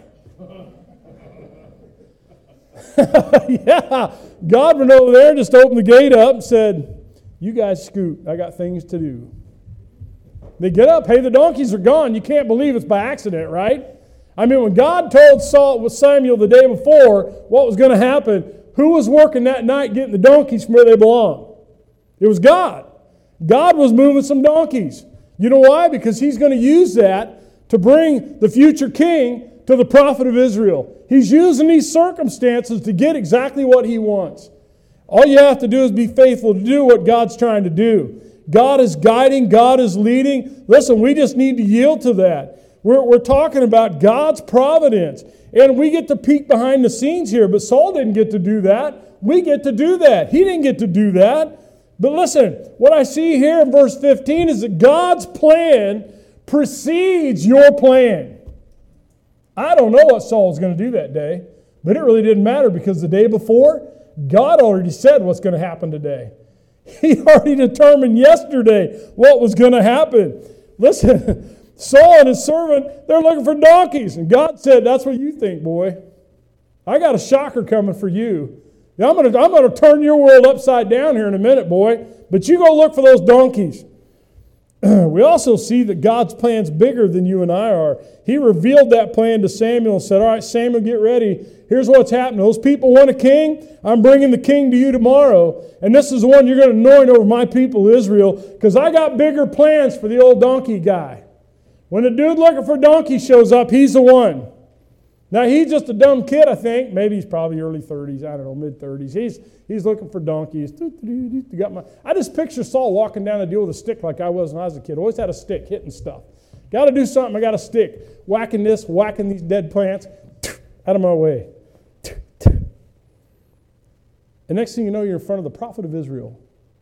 S1: Yeah, God went over there and just opened the gate up and said, you guys scoot, I got things to do. They get up, hey, the donkeys are gone. You can't believe it's by accident, right? I mean, when God told Samuel the day before what was going to happen, who was working that night getting the donkeys from where they belong? It was God. God was moving some donkeys. You know why? Because he's going to use that to bring the future king to the prophet of Israel. He's using these circumstances to get exactly what he wants. All you have to do is be faithful to do what God's trying to do. God is guiding. God is leading. Listen, we just need to yield to that. We're talking about God's providence. And we get to peek behind the scenes here. But Saul didn't get to do that. We get to do that. He didn't get to do that. But listen, what I see here in verse 15 is that God's plan precedes your plan. I don't know what Saul was going to do that day, but it really didn't matter because the day before, God already said what's going to happen today. He already determined yesterday what was going to happen. Listen, Saul and his servant, they're looking for donkeys. And God said, that's what you think, boy. I got a shocker coming for you. I'm going to turn your world upside down here in a minute, boy. But you go look for those donkeys. We also see that God's plan's bigger than you and I are. He revealed that plan to Samuel and said, all right, Samuel, get ready. Here's what's happening. Those people want a king. I'm bringing the king to you tomorrow. And this is the one you're going to anoint over my people, Israel, because I got bigger plans for the old donkey guy. When the dude looking for donkey shows up, he's the one. Now, he's just a dumb kid, I think. Maybe he's probably early 30s. I don't know, mid-30s. He's looking for donkeys. I just picture Saul walking down the deal with a stick like I was when I was a kid. Always had a stick, hitting stuff. Got to do something, I got a stick. Whacking this, whacking these dead plants. Out of my way. And next thing you know, you're in front of the prophet of Israel.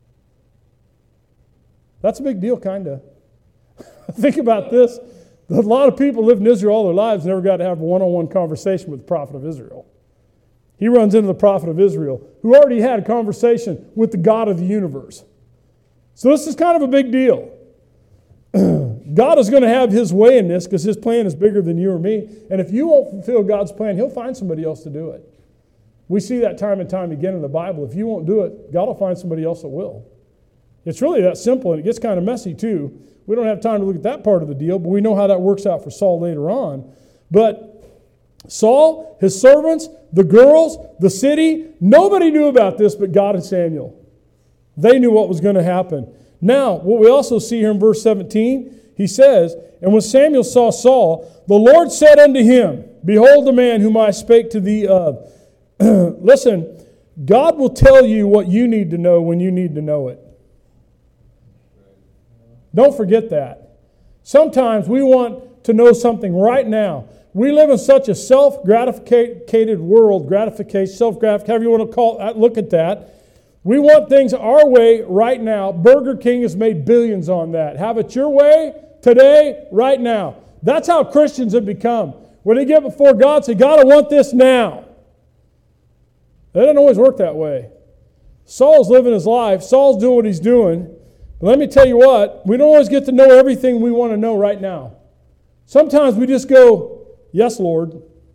S1: That's a big deal, kind of. Think about this. A lot of people lived in Israel all their lives, never got to have a one-on-one conversation with the prophet of Israel. He runs into the prophet of Israel, who already had a conversation with the God of the universe. So this is kind of a big deal. God is going to have his way in this because his plan is bigger than you or me. And if you won't fulfill God's plan, he'll find somebody else to do it. We see that time and time again in the Bible. If you won't do it, God will find somebody else that will. It's really that simple, and it gets kind of messy too. We don't have time to look at that part of the deal, but we know how that works out for Saul later on. But Saul, his servants, the girls, the city, nobody knew about this but God and Samuel. They knew what was going to happen. Now, what we also see here in verse 17, he says, and when Samuel saw Saul, the Lord said unto him, behold the man whom I spake to thee of. Listen, God will tell you what you need to know when you need to know it. Don't forget that. Sometimes we want to know something right now. We live in such a self-gratificated world, self-gratification, however you want to call it, look at that. We want things our way right now. Burger King has made billions on that. Have it your way, today, right now. That's how Christians have become. When they get before God, say, God, I want this now. It doesn't always work that way. Saul's living his life. Saul's doing what he's doing. But let me tell you what, we don't always get to know everything we want to know right now. Sometimes we just go, yes, Lord,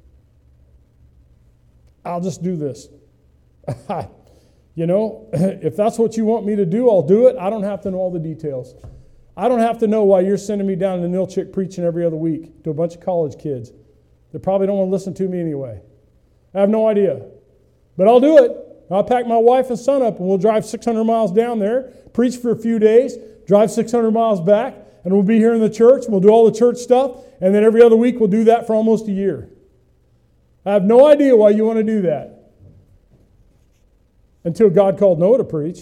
S1: I'll just do this. You know, if that's what you want me to do, I'll do it. I don't have to know all the details. I don't have to know why you're sending me down to Nilchik preaching every other week to a bunch of college kids that probably don't want to listen to me anyway. I have no idea. But I'll do it. I'll pack my wife and son up and we'll drive 600 miles down there, preach for a few days, drive 600 miles back, and we'll be here in the church, and we'll do all the church stuff, and then every other week we'll do that for almost a year. I have no idea why you want to do that. Until God called Noah to preach.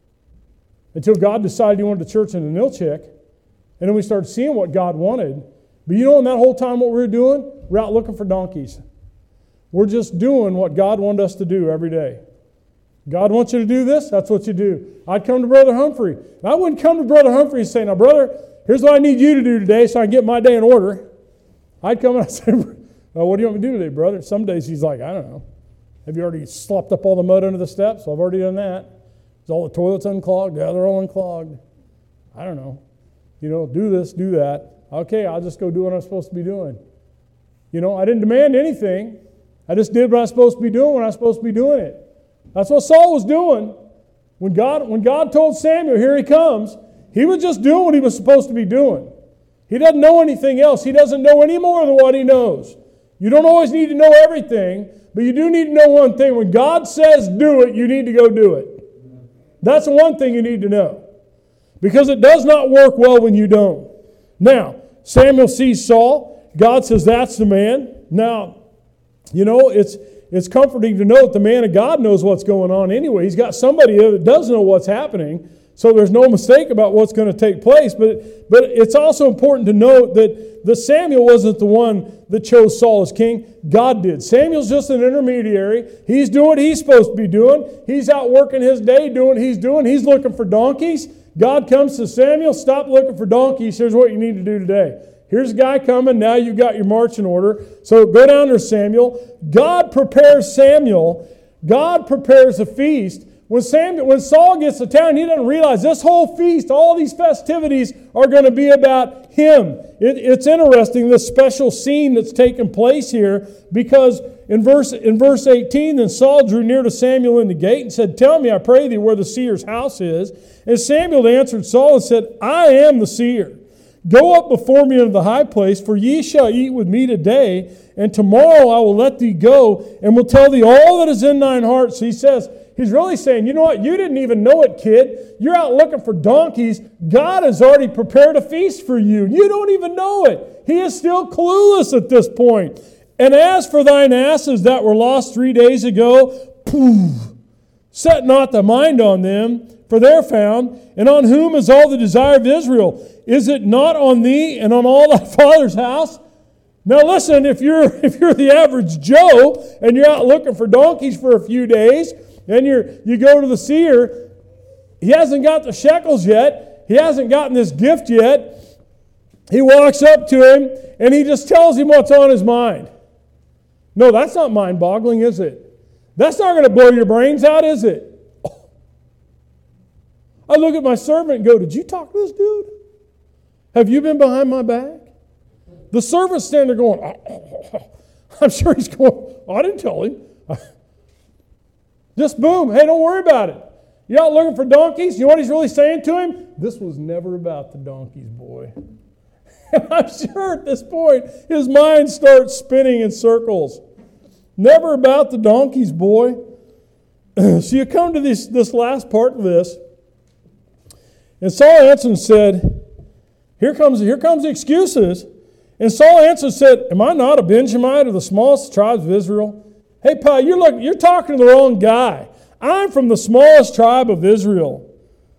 S1: Until God decided he wanted a church in the Nilchik. And then we started seeing what God wanted. But you know, in that whole time what we were doing? We're out looking for donkeys. We're just doing what God wanted us to do every day. God wants you to do this, that's what you do. I'd come to Brother Humphrey. And I wouldn't come to Brother Humphrey and say, now, brother, here's what I need you to do today so I can get my day in order. I'd come and I'd say, what do you want me to do today, brother? Some days he's like, I don't know. Have you already slopped up all the mud under the steps? Well, I've already done that. Is all the toilets unclogged? Yeah, they're all unclogged. I don't know. You know, do this, do that. Okay, I'll just go do what I'm supposed to be doing. You know, I didn't demand anything. I just did what I was supposed to be doing when I was supposed to be doing it. That's what Saul was doing. When God told Samuel, here he comes, he was just doing what he was supposed to be doing. He doesn't know anything else. He doesn't know any more than what he knows. You don't always need to know everything, but you do need to know one thing. When God says do it, you need to go do it. That's the one thing you need to know. Because it does not work well when you don't. Now, Samuel sees Saul. God says, that's the man. Now, you know, it's comforting to know that the man of God knows what's going on anyway. He's got somebody that does know what's happening, so there's no mistake about what's going to take place. But it's also important to note that Samuel wasn't the one that chose Saul as king. God did. Samuel's just an intermediary. He's doing what he's supposed to be doing. He's out working his day doing what he's doing. He's looking for donkeys. God comes to Samuel, stop looking for donkeys. Here's what you need to do today. Here's a guy coming. Now you've got your marching order. So go down there, Samuel. God prepares Samuel. God prepares a feast. When Saul gets to town, he doesn't realize this whole feast, all these festivities are going to be about him. It's interesting, this special scene that's taking place here, because in verse 18, then Saul drew near to Samuel in the gate and said, tell me, I pray thee, where the seer's house is. And Samuel answered Saul and said, I am the seer. Go up before me into the high place, for ye shall eat with me today, and tomorrow I will let thee go, and will tell thee all that is in thine heart. So he says, he's really saying, you know what, you didn't even know it, kid. You're out looking for donkeys. God has already prepared a feast for you. You don't even know it. He is still clueless at this point. And as for thine asses that were lost 3 days ago, set not thy mind on them, for they're found, and on whom is all the desire of Israel? Is it not on thee and on all thy father's house? Now listen, if you're the average Joe, and you're out looking for donkeys for a few days, and you go to the seer, he hasn't got the shekels yet, he hasn't gotten this gift yet, he walks up to him, and he just tells him what's on his mind. No, that's not mind-boggling, is it? That's not going to blow your brains out, is it? I look at my servant and go, did you talk to this dude? Have you been behind my back? The servant's standing there going, I'm sure he's going, I didn't tell him. Just boom, hey, don't worry about it. You're out looking for donkeys? You know what he's really saying to him? This was never about the donkeys, boy. And I'm sure at this point, his mind starts spinning in circles. Never about the donkeys, boy. So you come to this last part of this. And Saul answered and said, here comes the excuses. And Saul answered and said, am I not a Benjamite of the smallest tribes of Israel? Hey, pal, you're talking to the wrong guy. I'm from the smallest tribe of Israel.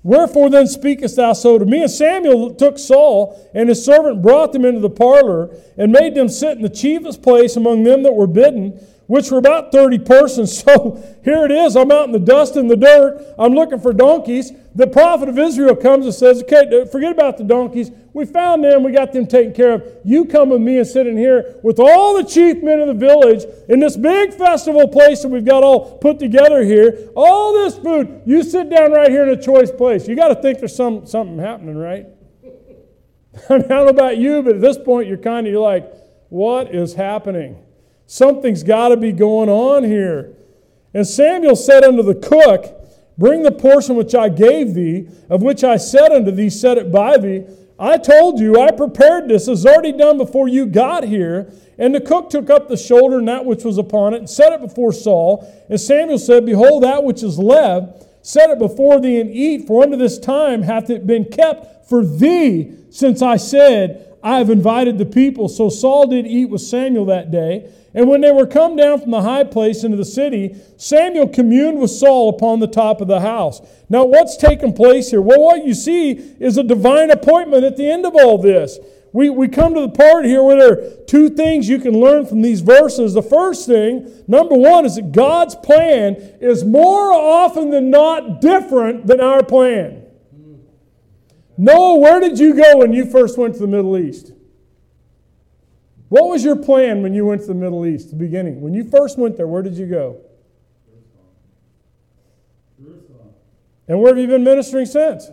S1: Wherefore then speakest thou so to me? And Samuel took Saul and his servant, brought them into the parlor, and made them sit in the chiefest place among them that were bidden, which were about 30 persons. So here it is. I'm out in the dust and the dirt. I'm looking for donkeys. The prophet of Israel comes and says, okay, forget about the donkeys. We found them. We got them taken care of. You come with me and sit in here with all the chief men of the village in this big festival place that we've got all put together here. All this food. You sit down right here in a choice place. You got to think there's something happening, right? I don't know about you, but at this point you're like, what is happening? Something's got to be going on here. And Samuel said unto the cook, bring the portion which I gave thee, of which I said unto thee, set it by thee. I told you, I prepared this, it was already done before you got here. And the cook took up the shoulder and that which was upon it, and set it before Saul. And Samuel said, behold, that which is left, set it before thee and eat, for unto this time hath it been kept for thee, since I said, I have invited the people. So Saul did eat with Samuel that day. And when they were come down from the high place into the city, Samuel communed with Saul upon the top of the house. Now what's taken place here? Well, what you see is a divine appointment at the end of all this. We come to the part here where there are two things you can learn from these verses. The first thing, number one, is that God's plan is more often than not different than our plan. Noah, where did you go when you first went to the Middle East? What was your plan when you went to the Middle East, the beginning? When you first went there, where did you go? Jerusalem. And where have you been ministering since?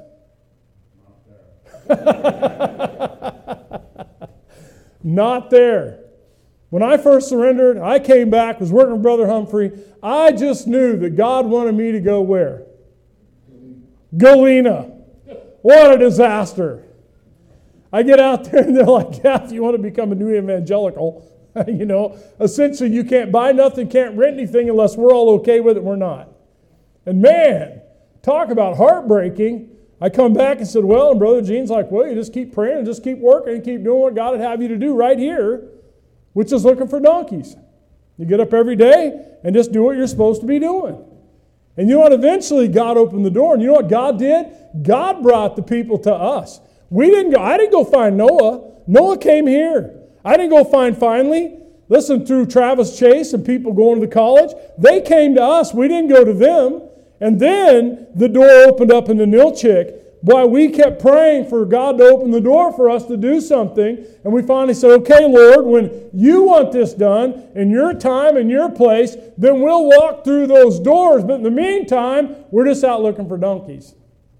S1: Not there. Not there. When I first surrendered, I came back, was working with Brother Humphrey. I just knew that God wanted me to go where? Galena. What a disaster. I get out there and they're like, yeah, if you want to become a new evangelical, essentially you can't buy nothing, can't rent anything unless we're all okay with it, we're not. And man, talk about heartbreaking. I come back and said, well, and Brother Gene's like, well, you just keep praying and just keep working and keep doing what God would have you to do right here, which is looking for donkeys. You get up every day and just do what you're supposed to be doing. And you know what? Eventually God opened the door. And you know what God did? God brought the people to us. I didn't go find Noah. Noah came here. I didn't go find Finally. Listen, through Travis Chase and people going to the college, they came to us. We didn't go to them. And then the door opened up in the Nilchik. Boy, we kept praying for God to open the door for us to do something. And we finally said, okay, Lord, when you want this done in your time and your place, then we'll walk through those doors. But in the meantime, we're just out looking for donkeys.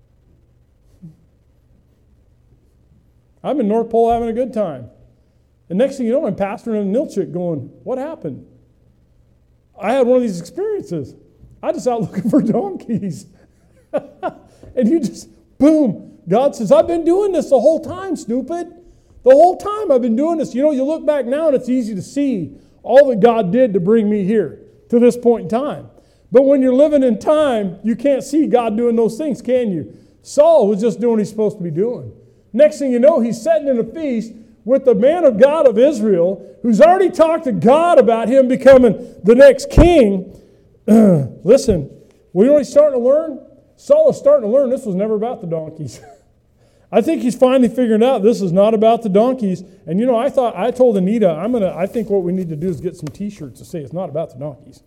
S1: I'm in North Pole having a good time. And next thing you know, I'm pastoring in Nilchik going, what happened? I had one of these experiences. I just out looking for donkeys. And you just, boom. God says, I've been doing this the whole time, stupid. The whole time I've been doing this. You look back now and it's easy to see all that God did to bring me here to this point in time. But when you're living in time, you can't see God doing those things, can you? Saul was just doing what he's supposed to be doing. Next thing you know, he's sitting in a feast with the man of God of Israel who's already talked to God about him becoming the next king. Listen, we know what he's starting to learn? Saul is starting to learn this was never about the donkeys. I think he's finally figuring out this is not about the donkeys. And I told Anita, I think what we need to do is get some t-shirts to say it's not about the donkeys.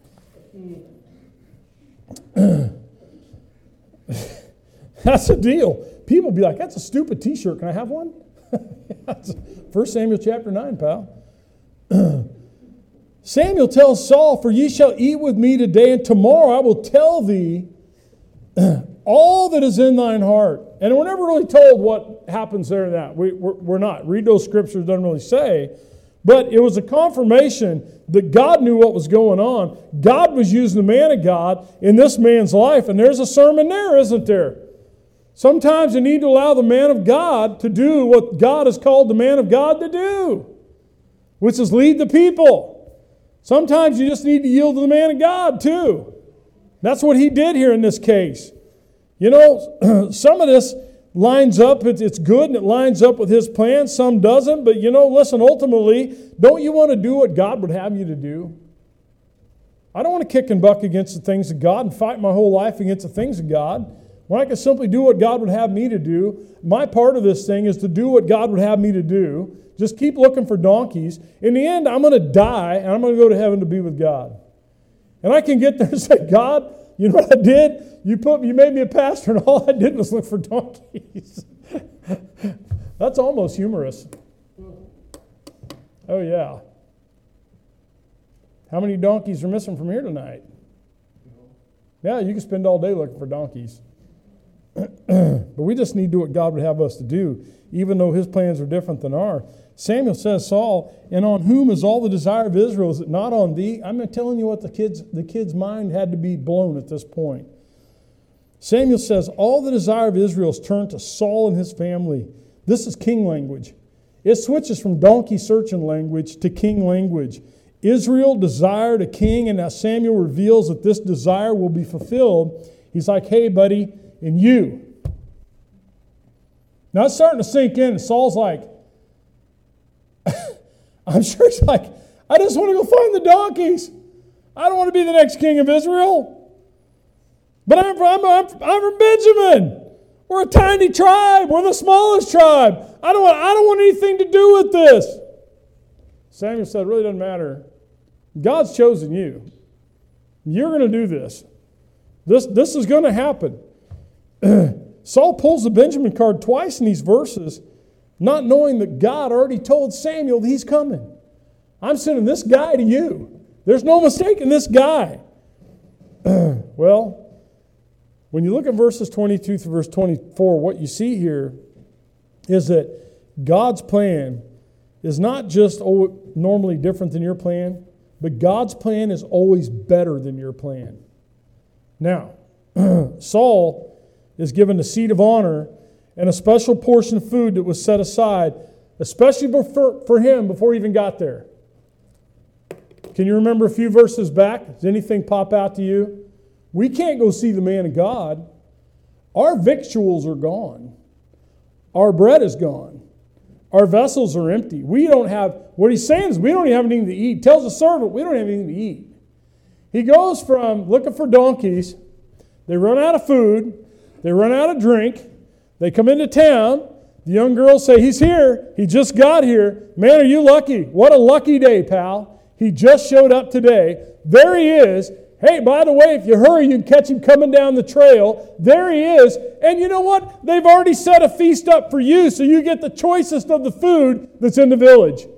S1: That's the deal. People be like, that's a stupid t-shirt. Can I have one? 1 Samuel chapter 9, pal. Samuel tells Saul, for ye shall eat with me today, and tomorrow I will tell thee all that is in thine heart. And we're never really told what happens there in that. We're not. Read those scriptures, doesn't really say. But it was a confirmation that God knew what was going on. God was using the man of God in this man's life. And there's a sermon there, isn't there? Sometimes you need to allow the man of God to do what God has called the man of God to do, which is lead the people. Sometimes you just need to yield to the man of God too. That's what he did here in this case. Some of this lines up, it's good and it lines up with his plan. Some doesn't, but listen, ultimately, don't you want to do what God would have you to do? I don't want to kick and buck against the things of God and fight my whole life against the things of God. when I can simply do what God would have me to do. My part of this thing is to do what God would have me to do. Just keep looking for donkeys. In the end, I'm going to die, and I'm going to go to heaven to be with God. And I can get there and say, God, you know what I did? You made me a pastor, and all I did was look for donkeys. That's almost humorous. Oh, yeah. How many donkeys are missing from here tonight? Yeah, you can spend all day looking for donkeys. But we just need to do what God would have us to do, even though his plans are different than ours. Samuel says, Saul, and on whom is all the desire of Israel? Is it not on thee? I'm telling you what the kid's mind had to be blown at this point. Samuel says, all the desire of Israel is turned to Saul and his family. This is king language. It switches from donkey searching language to king language. Israel desired a king, and now Samuel reveals that this desire will be fulfilled. He's like, hey, buddy, and you. Now it's starting to sink in, and Saul's like, I'm sure it's like, I just want to go find the donkeys. I don't want to be the next king of Israel. But I'm from Benjamin. We're a tiny tribe. We're the smallest tribe. I don't want anything to do with this. Samuel said, it really doesn't matter. God's chosen you. You're going to do this. This is going to happen. Saul pulls the Benjamin card twice in these verses, not knowing that God already told Samuel that he's coming. I'm sending this guy to you. There's no mistake in this guy. Well, when you look at verses 22 through verse 24, what you see here is that God's plan is not just normally different than your plan, but God's plan is always better than your plan. Now, Saul is given the seat of honor and a special portion of food that was set aside, especially for him before he even got there. Can you remember a few verses back? Does anything pop out to you? We can't go see the man of God. Our victuals are gone. Our bread is gone. Our vessels are empty. We don't have, what he's saying is we don't even have anything to eat. He tells the servant we don't have anything to eat. He goes from looking for donkeys, they run out of food, they run out of drink, they come into town, the young girls say, he's here, he just got here. Man, are you lucky? What a lucky day, pal. He just showed up today. There he is. Hey, by the way, if you hurry, you can catch him coming down the trail. There he is. And you know what? They've already set a feast up for you, so you get the choicest of the food that's in the village.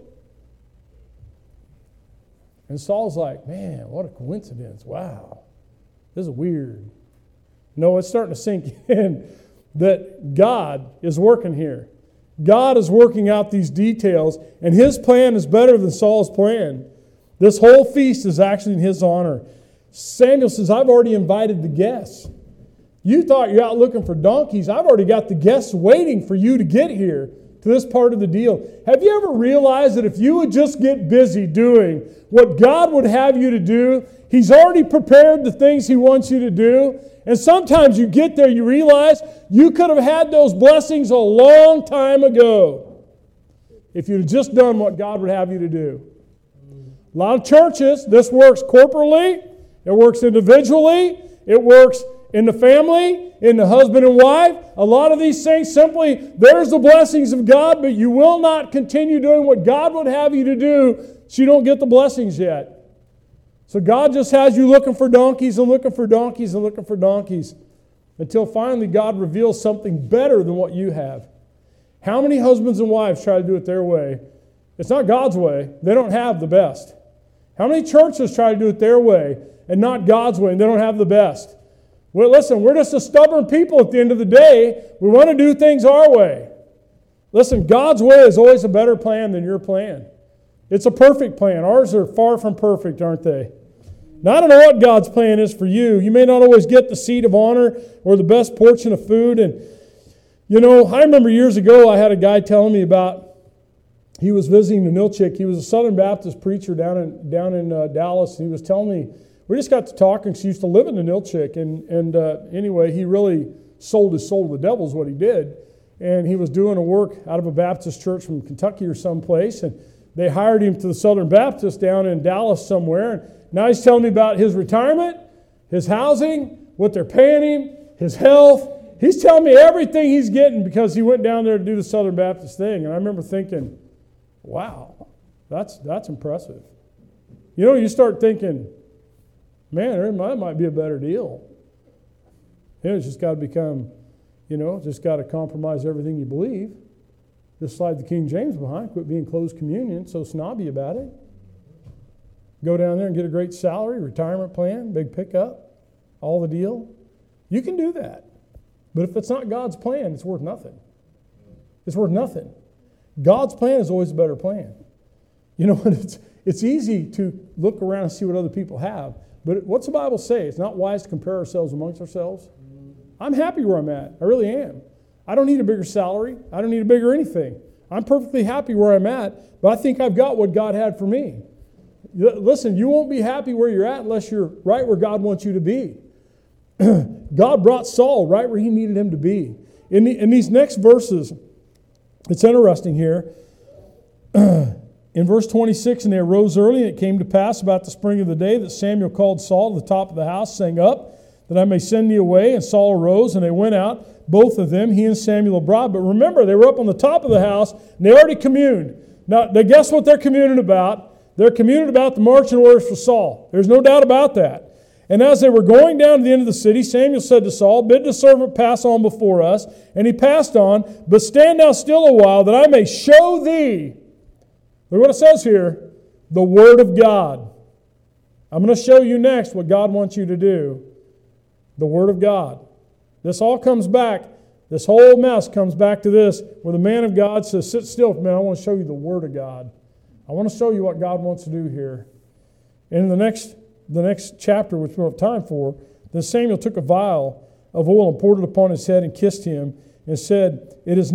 S1: And Saul's like, man, what a coincidence. Wow. This is weird. No, it's starting to sink in that God is working here. God is working out these details, and his plan is better than Saul's plan. This whole feast is actually in his honor. Samuel says, I've already invited the guests. You thought you're out looking for donkeys. I've already got the guests waiting for you to get here to this part of the deal. Have you ever realized that if you would just get busy doing what God would have you to do, he's already prepared the things he wants you to do? And sometimes you get there, you realize you could have had those blessings a long time ago if you'd just done what God would have you to do. A lot of churches, this works corporately, it works individually, it works in the family, in the husband and wife. A lot of these things simply, there's the blessings of God, but you will not continue doing what God would have you to do, so you don't get the blessings yet. So God just has you looking for donkeys and looking for donkeys and looking for donkeys until finally God reveals something better than what you have. How many husbands and wives try to do it their way? It's not God's way. They don't have the best. How many churches try to do it their way and not God's way, and they don't have the best? Well, listen, we're just a stubborn people at the end of the day. We want to do things our way. Listen, God's way is always a better plan than your plan. It's a perfect plan. Ours are far from perfect, aren't they? Now, I don't know what God's plan is for you. You may not always get the seat of honor or the best portion of food. And, you know, I remember years ago I had a guy telling me about, he was visiting the Nilchik. He was a Southern Baptist preacher down in Dallas. And he was telling me, we just got to talking because he used to live in the Nilchik. And anyway, he really sold his soul to the devil is what he did. And he was doing a work out of a Baptist church from Kentucky or someplace. And they hired him to the Southern Baptist down in Dallas somewhere. And now he's telling me about his retirement, his housing, what they're paying him, his health, He's telling me everything he's getting because he went down there to do the Southern Baptist thing. And I remember thinking, wow, that's impressive. You know, you start thinking, man, there might be a better deal. You know, it's just got to become, just got to compromise everything you believe. Just slide the King James behind, quit being closed communion, so snobby about it. Go down there and get a great salary, retirement plan, big pickup, all the deal. You can do that. But if it's not God's plan, it's worth nothing. It's worth nothing. God's plan is always a better plan. You know, it's easy to look around and see what other people have. But what's the Bible say? It's not wise to compare ourselves amongst ourselves. I'm happy where I'm at. I really am. I don't need a bigger salary. I don't need a bigger anything. I'm perfectly happy where I'm at, but I think I've got what God had for me. Listen, you won't be happy where you're at unless you're right where God wants you to be. God brought Saul right where he needed him to be. In these next verses, it's interesting here. In verse 26, and they arose early, and it came to pass about the spring of the day that Samuel called Saul to the top of the house, saying, Up, that I may send thee away. And Saul arose, and they went out, both of them, he and Samuel abroad. But remember, they were up on the top of the house, and they already communed. Now, guess what they're communing about? They're communing about the marching orders for Saul. There's no doubt about that. And as they were going down to the end of the city, Samuel said to Saul, Bid the servant pass on before us. And he passed on, but stand thou still a while, that I may show thee. Look what it says here, the word of God. I'm going to show you next what God wants you to do. The word of God. This all comes back, this whole mess comes back to this, where the man of God says, Sit still, man, I want to show you the word of God. I want to show you what God wants to do here. And in the next chapter, which we don't have time for, then Samuel took a vial of oil and poured it upon his head and kissed him and said, Is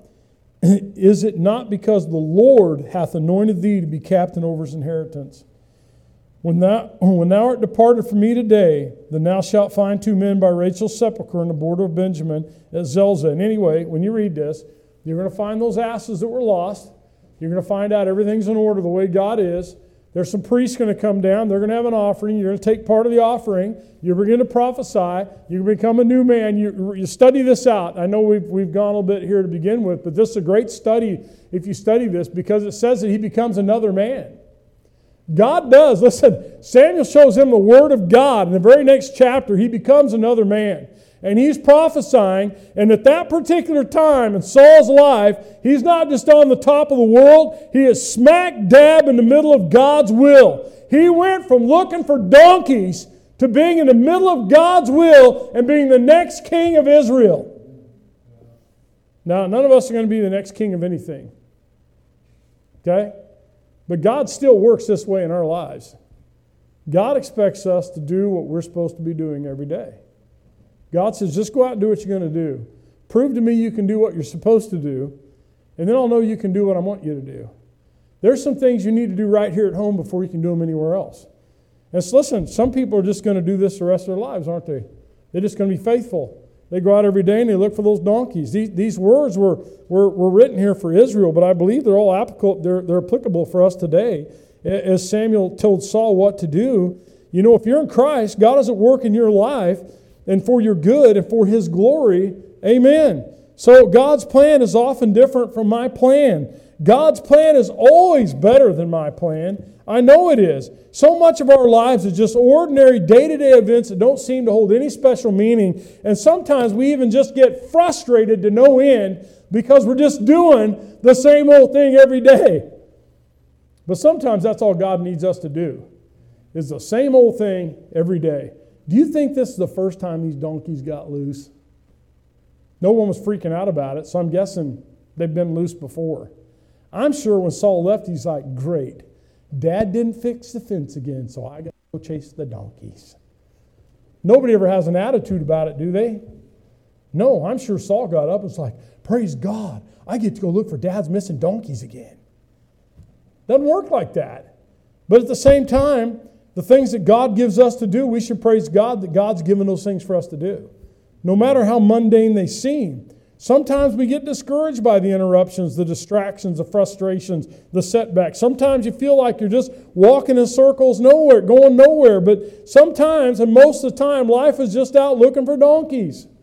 S1: it not because the Lord hath anointed thee to be captain over his inheritance? When thou art departed from me today, then thou shalt find 2 men by Rachel's sepulchre in the border of Benjamin at Zelzah. And anyway, when you read this, you're going to find those asses that were lost. You're going to find out everything's in order the way God is. There's some priests going to come down. They're going to have an offering. You're going to take part of the offering. You're begin to prophesy. You become a new man. You study this out. I know we've gone a little bit here to begin with, but this is a great study if you study this, because it says that he becomes another man. God does. Listen, Samuel shows him the word of God. In the very next chapter, he becomes another man. And he's prophesying, and at that particular time in Saul's life, he's not just on the top of the world, he is smack dab in the middle of God's will. He went from looking for donkeys to being in the middle of God's will and being the next king of Israel. Now, none of us are going to be the next king of anything. Okay? But God still works this way in our lives. God expects us to do what we're supposed to be doing every day. God says, just go out and do what you're going to do. Prove to me you can do what you're supposed to do, and then I'll know you can do what I want you to do. There's some things you need to do right here at home before you can do them anywhere else. And so listen, some people are just going to do this the rest of their lives, aren't they? They're just going to be faithful. They go out every day and they look for those donkeys. These words were written here for Israel, but I believe they're all applicable. They're applicable for us today. As Samuel told Saul what to do, you know, if you're in Christ, God is at work in your life, and for your good and for his glory. Amen. So God's plan is often different from my plan. God's plan is always better than my plan. I know it is. So much of our lives is just ordinary day-to-day events that don't seem to hold any special meaning. And sometimes we even just get frustrated to no end because we're just doing the same old thing every day. But sometimes that's all God needs us to do, is the same old thing every day. Do you think this is the first time these donkeys got loose? No one was freaking out about it, so I'm guessing they've been loose before. I'm sure when Saul left, he's like, great, Dad didn't fix the fence again, so I got to go chase the donkeys. Nobody ever has an attitude about it, do they? No, I'm sure Saul got up and was like, praise God, I get to go look for Dad's missing donkeys again. Doesn't work like that. But at the same time, the things that God gives us to do, we should praise God that God's given those things for us to do. No matter how mundane they seem. Sometimes we get discouraged by the interruptions, the distractions, the frustrations, the setbacks. Sometimes you feel like you're just walking in circles nowhere, going nowhere. But sometimes, and most of the time, life is just out looking for donkeys.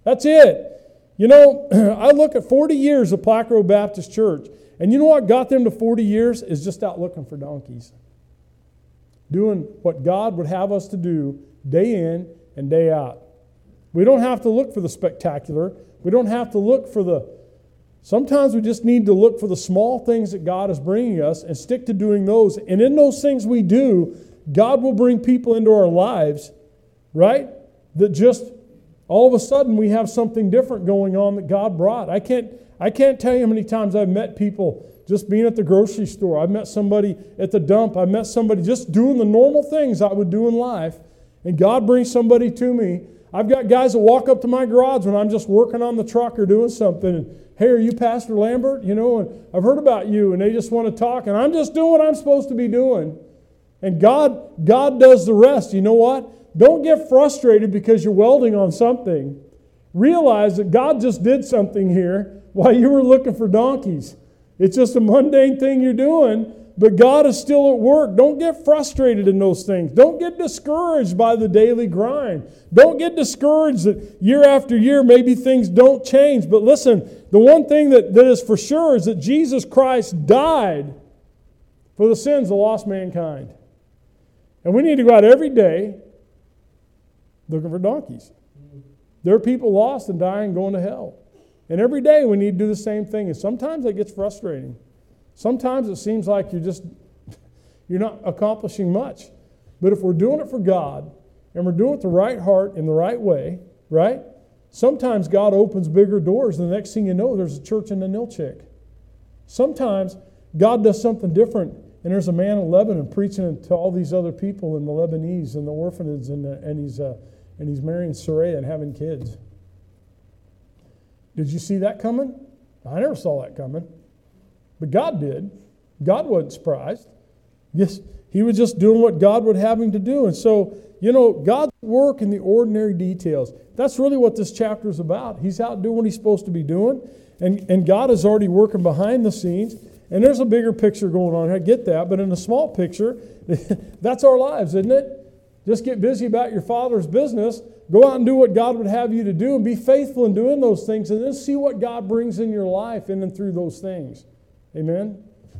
S1: That's it. You know, I look at 40 years of Plaque Road Baptist Church, and you know what got them to 40 years is just out looking for donkeys. Doing what God would have us to do day in and day out. We don't have to look for the spectacular. We don't have to look for sometimes we just need to look for the small things that God is bringing us and stick to doing those. And in those things we do, God will bring people into our lives, right? That just all of a sudden we have something different going on that God brought. I can't tell you how many times I've met people just being at the grocery store. I've met somebody at the dump. I met somebody just doing the normal things I would do in life. And God brings somebody to me. I've got guys that walk up to my garage when I'm just working on the truck or doing something. And, hey, are you Pastor Lambert? You know, and I've heard about you. And they just want to talk. And I'm just doing what I'm supposed to be doing. And God does the rest. You know what? Don't get frustrated because you're welding on something. Realize that God just did something here while you were looking for donkeys. It's just a mundane thing you're doing, but God is still at work. Don't get frustrated in those things. Don't get discouraged by the daily grind. Don't get discouraged that year after year maybe things don't change. But listen, the one thing that is for sure is that Jesus Christ died for the sins of lost mankind. And we need to go out every day looking for donkeys. There are people lost and dying going to hell. And every day we need to do the same thing. And sometimes that gets frustrating. Sometimes it seems like you're not accomplishing much. But if we're doing it for God and we're doing it with the right heart in the right way, right? Sometimes God opens bigger doors. And the next thing you know, there's a church in the Nilchik. Sometimes God does something different. And there's a man in Lebanon preaching to all these other people in the Lebanese and the orphanage, and he's marrying Saraya and having kids. Did you see that coming? I never saw that coming. But God did. God wasn't surprised. Yes, he was just doing what God would have him to do. And so, you know, God's work in the ordinary details. That's really what this chapter is about. He's out doing what he's supposed to be doing. And God is already working behind the scenes. And there's a bigger picture going on here. I get that. But in a small picture, that's our lives, isn't it? Just get busy about your Father's business. Go out and do what God would have you to do and be faithful in doing those things, and then see what God brings in your life in and through those things. Amen?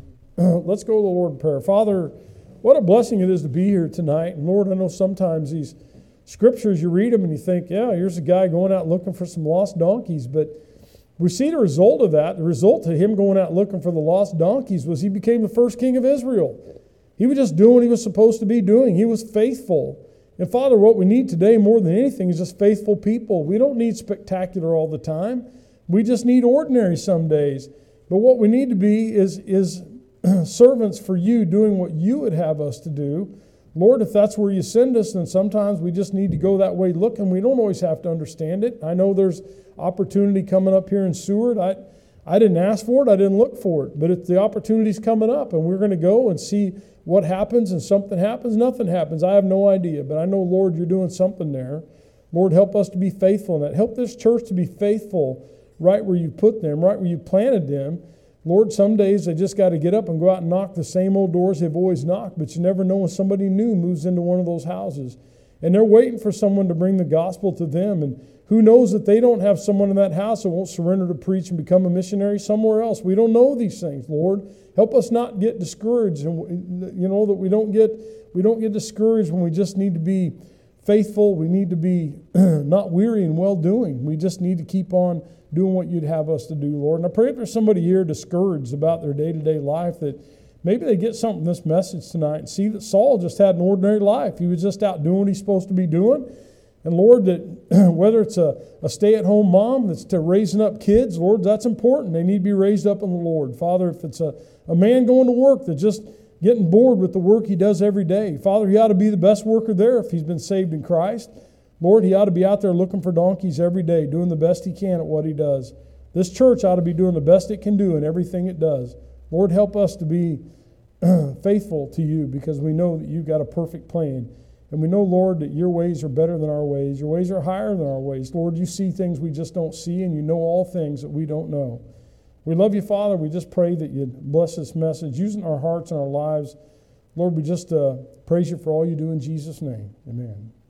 S1: Let's go to the Lord in prayer. Father, what a blessing it is to be here tonight. And Lord, I know sometimes these scriptures, you read them and you think, yeah, here's a guy going out looking for some lost donkeys. But we see the result of that. The result of him going out looking for the lost donkeys was he became the first king of Israel. He was just doing what he was supposed to be doing. He was faithful. And Father, what we need today more than anything is just faithful people. We don't need spectacular all the time. We just need ordinary some days. But what we need to be is servants for you, doing what you would have us to do. Lord, if that's where you send us, then sometimes we just need to go that way looking. We don't always have to understand it. I know there's opportunity coming up here in Seward. I didn't ask for it. I didn't look for it. But if the opportunity's coming up and we're going to go and see what happens, and something happens, nothing happens. I have no idea. But I know, Lord, you're doing something there. Lord, help us to be faithful in that. Help this church to be faithful right where you put them, right where you planted them. Lord, some days they just got to get up and go out and knock the same old doors they've always knocked. But you never know when somebody new moves into one of those houses. And they're waiting for someone to bring the gospel to them. And who knows that they don't have someone in that house that won't surrender to preach and become a missionary somewhere else. We don't know these things, Lord. Help us not get discouraged, and you know that we don't get discouraged when we just need to be faithful. We need to be not weary in well-doing. We just need to keep on doing what you'd have us to do, Lord. And I pray if there's somebody here discouraged about their day-to-day life, that maybe they get something from this message tonight and see that Saul just had an ordinary life. He was just out doing what he's supposed to be doing. And Lord, that whether it's a stay-at-home mom that's raising up kids, Lord, that's important. They need to be raised up in the Lord. Father, if it's a man going to work that's just getting bored with the work he does every day, Father, he ought to be the best worker there if he's been saved in Christ. Lord, he ought to be out there looking for donkeys every day, doing the best he can at what he does. This church ought to be doing the best it can do in everything it does. Lord, help us to be faithful to you, because we know that you've got a perfect plan. And we know, Lord, that your ways are better than our ways. Your ways are higher than our ways. Lord, you see things we just don't see, and you know all things that we don't know. We love you, Father. We just pray that you bless this message, using our hearts and our lives. Lord, we just praise you for all you do in Jesus' name. Amen.